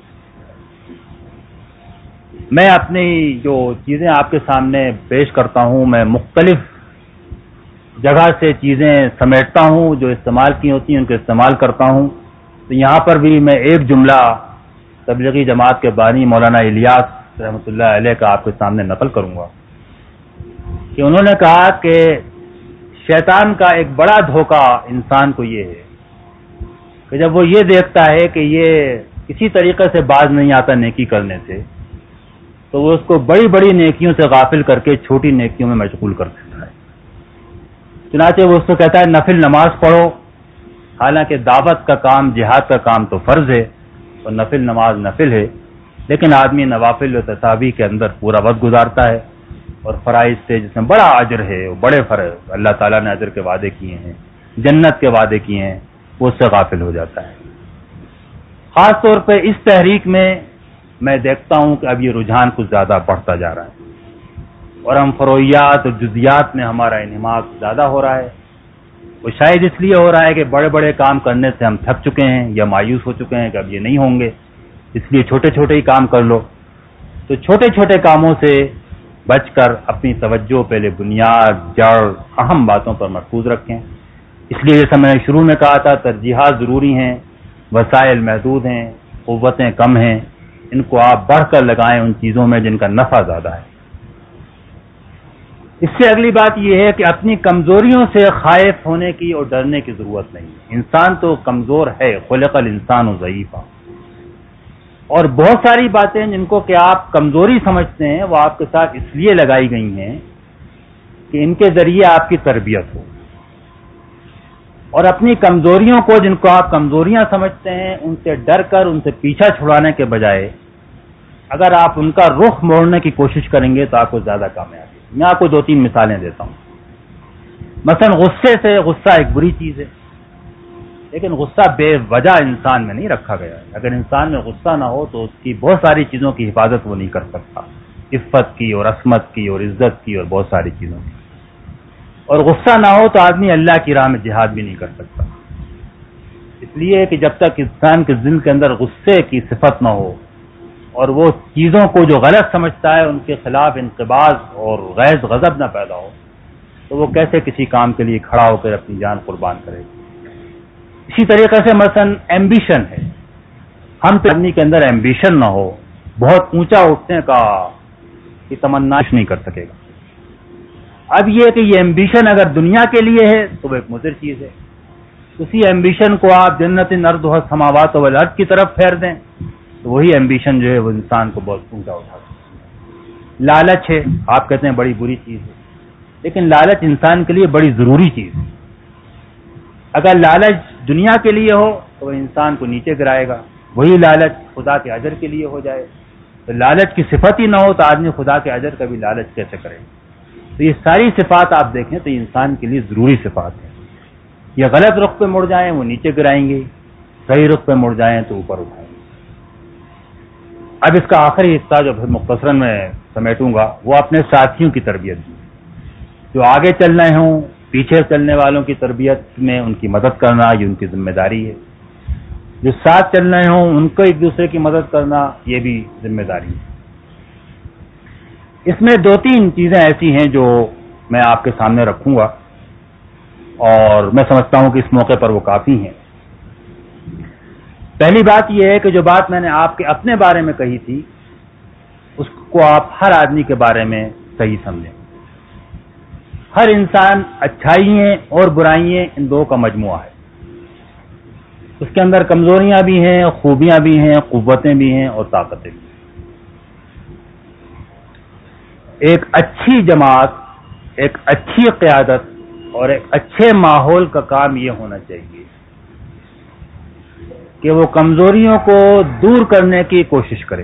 میں اپنی جو چیزیں آپ کے سامنے پیش کرتا ہوں، میں مختلف جگہ سے چیزیں سمیٹتا ہوں، جو استعمال کی ہوتی ہیں ان کو استعمال کرتا ہوں۔ تو یہاں پر بھی میں ایک جملہ تبلیغی جماعت کے بانی مولانا الیاس رحمۃ اللہ علیہ کا آپ کے سامنے نقل کروں گا کہ انہوں نے کہا کہ شیطان کا ایک بڑا دھوکہ انسان کو یہ ہے کہ جب وہ یہ دیکھتا ہے کہ یہ کسی طریقے سے باز نہیں آتا نیکی کرنے سے، تو وہ اس کو بڑی بڑی نیکیوں سے غافل کر کے چھوٹی نیکیوں میں مشغول کر دیتا ہے۔ چنانچہ وہ اس کو کہتا ہے نفل نماز پڑھو، حالانکہ دعوت کا کام، جہاد کا کام تو فرض ہے اور نفل نماز نفل ہے، لیکن آدمی نوافل و تسابیح کے اندر پورا وقت گزارتا ہے، اور فرائض سے جس میں بڑا اجر ہے، وہ بڑے فرض اللہ تعالیٰ نے اجر کے وعدے کیے ہیں، جنت کے وعدے کیے ہیں، وہ اس سے غافل ہو جاتا ہے۔ خاص طور پہ اس تحریک میں میں دیکھتا ہوں کہ اب یہ رجحان کچھ زیادہ بڑھتا جا رہا ہے، اور ہم فروعیات اور جزیات میں ہمارا انہماک زیادہ ہو رہا ہے، وہ شاید اس لیے ہو رہا ہے کہ بڑے بڑے کام کرنے سے ہم تھک چکے ہیں یا مایوس ہو چکے ہیں کہ اب یہ نہیں ہوں گے، اس لیے چھوٹے چھوٹے ہی کام کر لو. تو چھوٹے چھوٹے کاموں سے بچ کر اپنی توجہ پہلے بنیاد، جڑ، اہم باتوں پر مرکوز رکھیں. اس لیے جیسا میں نے شروع میں کہا تھا، ترجیحات ضروری ہیں، وسائل محدود ہیں، قوتیں کم ہیں، ان کو آپ بڑھ کر لگائیں ان چیزوں میں جن کا نفع زیادہ ہے. اس سے اگلی بات یہ ہے کہ اپنی کمزوریوں سے خائف ہونے کی اور ڈرنے کی ضرورت نہیں. انسان تو کمزور ہے، خلق الانسان ضعیفا، اور بہت ساری باتیں جن کو کہ آپ کمزوری سمجھتے ہیں وہ آپ کے ساتھ اس لیے لگائی گئی ہیں کہ ان کے ذریعے آپ کی تربیت ہو. اور اپنی کمزوریوں کو جن کو آپ کمزوریاں سمجھتے ہیں ان سے ڈر کر ان سے پیچھا چھڑانے کے بجائے اگر آپ ان کا رخ موڑنے کی کوشش کریں گے تو آپ کو زیادہ کامیابی. میں آپ کو دو تین مثالیں دیتا ہوں. مثلا غصے سے، غصہ ایک بری چیز ہے، لیکن غصہ بے وجہ انسان میں نہیں رکھا گیا ہے. اگر انسان میں غصہ نہ ہو تو اس کی بہت ساری چیزوں کی حفاظت وہ نہیں کر سکتا، عفت کی اور عصمت کی اور عزت کی اور بہت ساری چیزوں کی. اور غصہ نہ ہو تو آدمی اللہ کی راہ میں جہاد بھی نہیں کر سکتا. اس لیے کہ جب تک انسان کے ذہن کے اندر غصے کی صفت نہ ہو اور وہ چیزوں کو جو غلط سمجھتا ہے ان کے خلاف انقباض اور غیظ غضب نہ پیدا ہو تو وہ کیسے کسی کام کے لیے کھڑا ہو کر اپنی جان قربان کرے. اسی طریقے سے مثلا ایمبیشن ہے، ہم پہ آدمی کے اندر ایمبیشن نہ ہو، بہت اونچا اٹھنے کا یہ تمنا نہیں کر سکے گا. اب یہ کہ یہ ایمبیشن اگر دنیا کے لیے ہے تو وہ ایک مضر چیز ہے. اسی ایمبیشن کو آپ جنت ارضها السماوات والارض کی طرف پھیر دیں تو وہی ایمبیشن جو ہے وہ انسان کو بہت اونچا اٹھاتا ہے. لالچ ہے، آپ کہتے ہیں بڑی بری چیز ہے، لیکن لالچ انسان کے لیے بڑی ضروری چیز ہے. اگر لالچ دنیا کے لیے ہو تو وہ انسان کو نیچے گرائے گا، وہی لالچ خدا کے اجر کے لیے ہو جائے تو لالچ کی صفت ہی نہ ہو تو آدمی خدا کے اجر کا بھی لالچ کیسے کرے. تو یہ ساری صفات آپ دیکھیں تو یہ انسان کے لیے ضروری صفات ہیں. یہ غلط رخ پہ مڑ جائیں وہ نیچے گرائیں گے، صحیح رخ پہ مڑ جائیں تو اوپر اٹھائیں گے. اب اس کا آخری حصہ جو پھر مختصراً میں سمیٹوں گا وہ اپنے ساتھیوں کی تربیت دی. جو آگے چل رہے ہوں، پیچھے چلنے والوں کی تربیت میں ان کی مدد کرنا یہ ان کی ذمہ داری ہے. جو ساتھ چل رہے ہوں ان کو ایک دوسرے کی مدد کرنا یہ بھی ذمہ داری ہے. اس میں دو تین چیزیں ایسی ہیں جو میں آپ کے سامنے رکھوں گا اور میں سمجھتا ہوں کہ اس موقع پر وہ کافی ہیں. پہلی بات یہ ہے کہ جو بات میں نے آپ کے اپنے بارے میں کہی تھی اس کو آپ ہر آدمی کے بارے میں صحیح سمجھیں. ہر انسان اچھائیاں اور برائیاں ان دو کا مجموعہ ہے. اس کے اندر کمزوریاں بھی ہیں، خوبیاں بھی ہیں، قوتیں بھی ہیں اور طاقتیں بھی ہیں. ایک اچھی جماعت، ایک اچھی قیادت اور ایک اچھے ماحول کا کام یہ ہونا چاہیے کہ وہ کمزوریوں کو دور کرنے کی کوشش کرے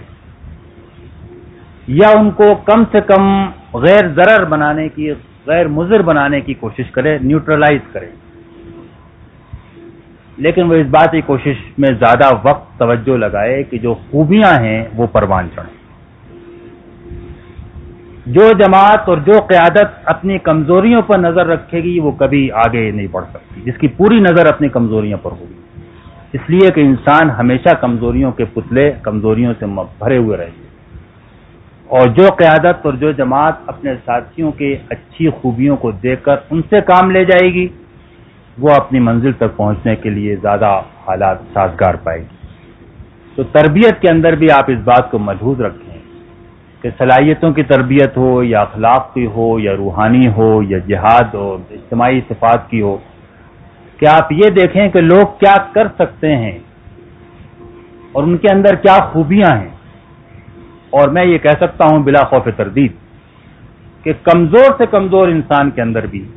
یا ان کو کم سے کم غیر ضرر بنانے کی، غیر مضر بنانے کی کوشش کرے، نیوٹرلائز کرے. لیکن وہ اس بات کی کوشش میں زیادہ وقت توجہ لگائے کہ جو خوبیاں ہیں وہ پروان چڑھیں. جو جماعت اور جو قیادت اپنی کمزوریوں پر نظر رکھے گی وہ کبھی آگے نہیں بڑھ سکتی، جس کی پوری نظر اپنی کمزوریوں پر ہوگی. اس لیے کہ انسان ہمیشہ کمزوریوں کے پتلے، کمزوریوں سے بھرے ہوئے رہیں گے. اور جو قیادت اور جو جماعت اپنے ساتھیوں کے اچھی خوبیوں کو دیکھ کر ان سے کام لے جائے گی وہ اپنی منزل تک پہنچنے کے لیے زیادہ حالات سازگار پائے گی. تو تربیت کے اندر بھی آپ اس بات کو ملحوظ رکھیں کہ صلاحیتوں کی تربیت ہو یا اخلاق کی ہو یا روحانی ہو یا جہاد اور اجتماعی صفات کی ہو کہ آپ یہ دیکھیں کہ لوگ کیا کر سکتے ہیں اور ان کے اندر کیا خوبیاں ہیں. اور میں یہ کہہ سکتا ہوں بلا خوف تردید کہ کمزور سے کمزور انسان کے اندر بھی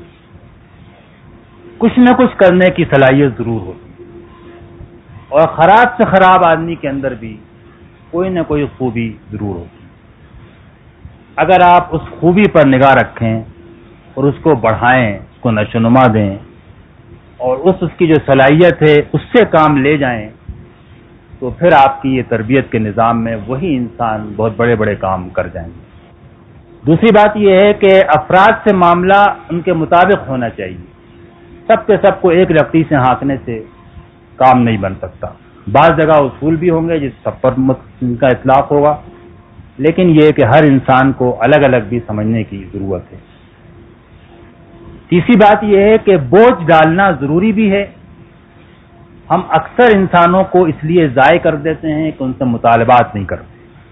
کچھ نہ کچھ کرنے کی صلاحیت ضرور ہوتی ہے اور خراب سے خراب آدمی کے اندر بھی کوئی نہ کوئی خوبی ضرور ہوتی ہے. اگر آپ اس خوبی پر نگاہ رکھیں اور اس کو بڑھائیں، اس کو نشوونما دیں اور اس اس کی جو صلاحیت ہے اس سے کام لے جائیں تو پھر آپ کی یہ تربیت کے نظام میں وہی انسان بہت بڑے بڑے کام کر جائیں گے. دوسری بات یہ ہے کہ افراد سے معاملہ ان کے مطابق ہونا چاہیے. سب کے سب کو ایک لکڑی سے ہانکنے سے کام نہیں بن سکتا. بعض جگہ اصول بھی ہوں گے جس سب پر ان کا اطلاق ہوگا، لیکن یہ کہ ہر انسان کو الگ الگ بھی سمجھنے کی ضرورت ہے. تیسری بات یہ ہے کہ بوجھ ڈالنا ضروری بھی ہے. ہم اکثر انسانوں کو اس لیے ضائع کر دیتے ہیں کہ ان سے مطالبات نہیں کرتے.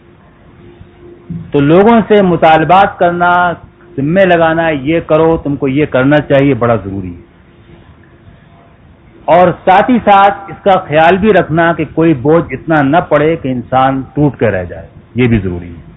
تو لوگوں سے مطالبات کرنا، ذمے لگانا، یہ کرو، تم کو یہ کرنا چاہیے، بڑا ضروری ہے. اور ساتھ ہی ساتھ اس کا خیال بھی رکھنا کہ کوئی بوجھ اتنا نہ پڑے کہ انسان ٹوٹ کے رہ جائے، یہ بھی ضروری ہے.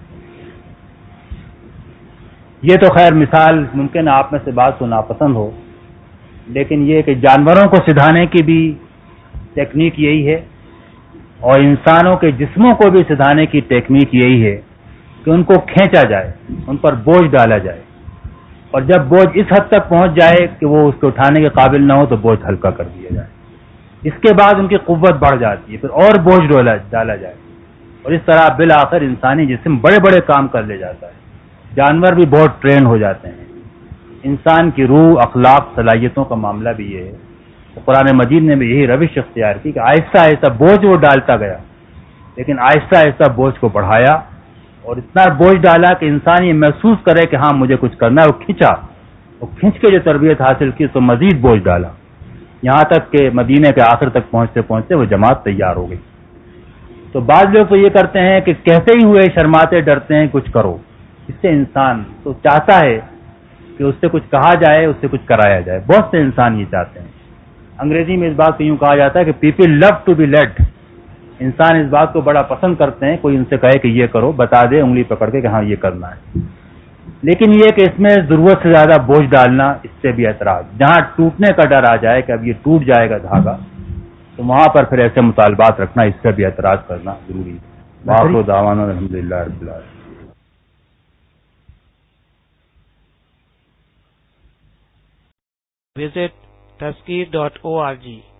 یہ تو خیر مثال ممکن ہے آپ میں سے بات کو ناپسند ہو، لیکن یہ کہ جانوروں کو سدھانے کی بھی ٹیکنیک یہی ہے، اور انسانوں کے جسموں کو بھی سدھانے کی ٹیکنیک یہی ہے کہ ان کو کھینچا جائے، ان پر بوجھ ڈالا جائے، اور جب بوجھ اس حد تک پہنچ جائے کہ وہ اس کو اٹھانے کے قابل نہ ہو تو بوجھ ہلکا کر دیا جائے. اس کے بعد ان کی قوت بڑھ جاتی ہے، پھر اور بوجھ ڈالا جائے، اور اس طرح بالآخر انسانی جسم بڑے بڑے کام کر لے جاتا ہے. جانور بھی بہت ٹرین ہو جاتے ہیں. انسان کی روح، اخلاق، صلاحیتوں کا معاملہ بھی یہ ہے. تو قرآن مجید نے بھی یہی روش اختیار کی کہ آہستہ آہستہ بوجھ وہ ڈالتا گیا، لیکن آہستہ آہستہ بوجھ کو بڑھایا اور اتنا بوجھ ڈالا کہ انسان یہ محسوس کرے کہ ہاں مجھے کچھ کرنا ہے. وہ کھینچا، وہ کھینچ کے جو تربیت حاصل کی تو مزید بوجھ ڈالا، یہاں تک کہ مدینے کے آخر تک پہنچتے پہنچتے وہ جماعت تیار ہو گئی. تو بعض لوگ تو یہ کرتے ہیں کہ کہتے ہی ہوئے شرماتے ڈرتے ہیں کچھ کرو. اس سے انسان تو چاہتا ہے کہ اس سے کچھ کہا جائے، اس سے کچھ کرایا جائے. بہت سے انسان یہ چاہتے ہیں. انگریزی میں اس بات کو یوں کہا جاتا ہے کہ people love to be lead. انسان اس بات کو بڑا پسند کرتے ہیں کوئی ان سے کہے کہ یہ کرو، بتا دے انگلی پکڑ کے کہ ہاں یہ کرنا ہے. لیکن یہ کہ اس میں ضرورت سے زیادہ بوجھ ڈالنا، اس سے بھی اعتراض. جہاں ٹوٹنے کا ڈر آ جائے کہ اب یہ ٹوٹ جائے گا دھاگا، تو وہاں پر پھر ایسے مطالبات رکھنا، اس سے بھی اعتراض کرنا ضروری ہے. وآخر دعوانا الحمدللہ رب العالمین. Visit taskir dot org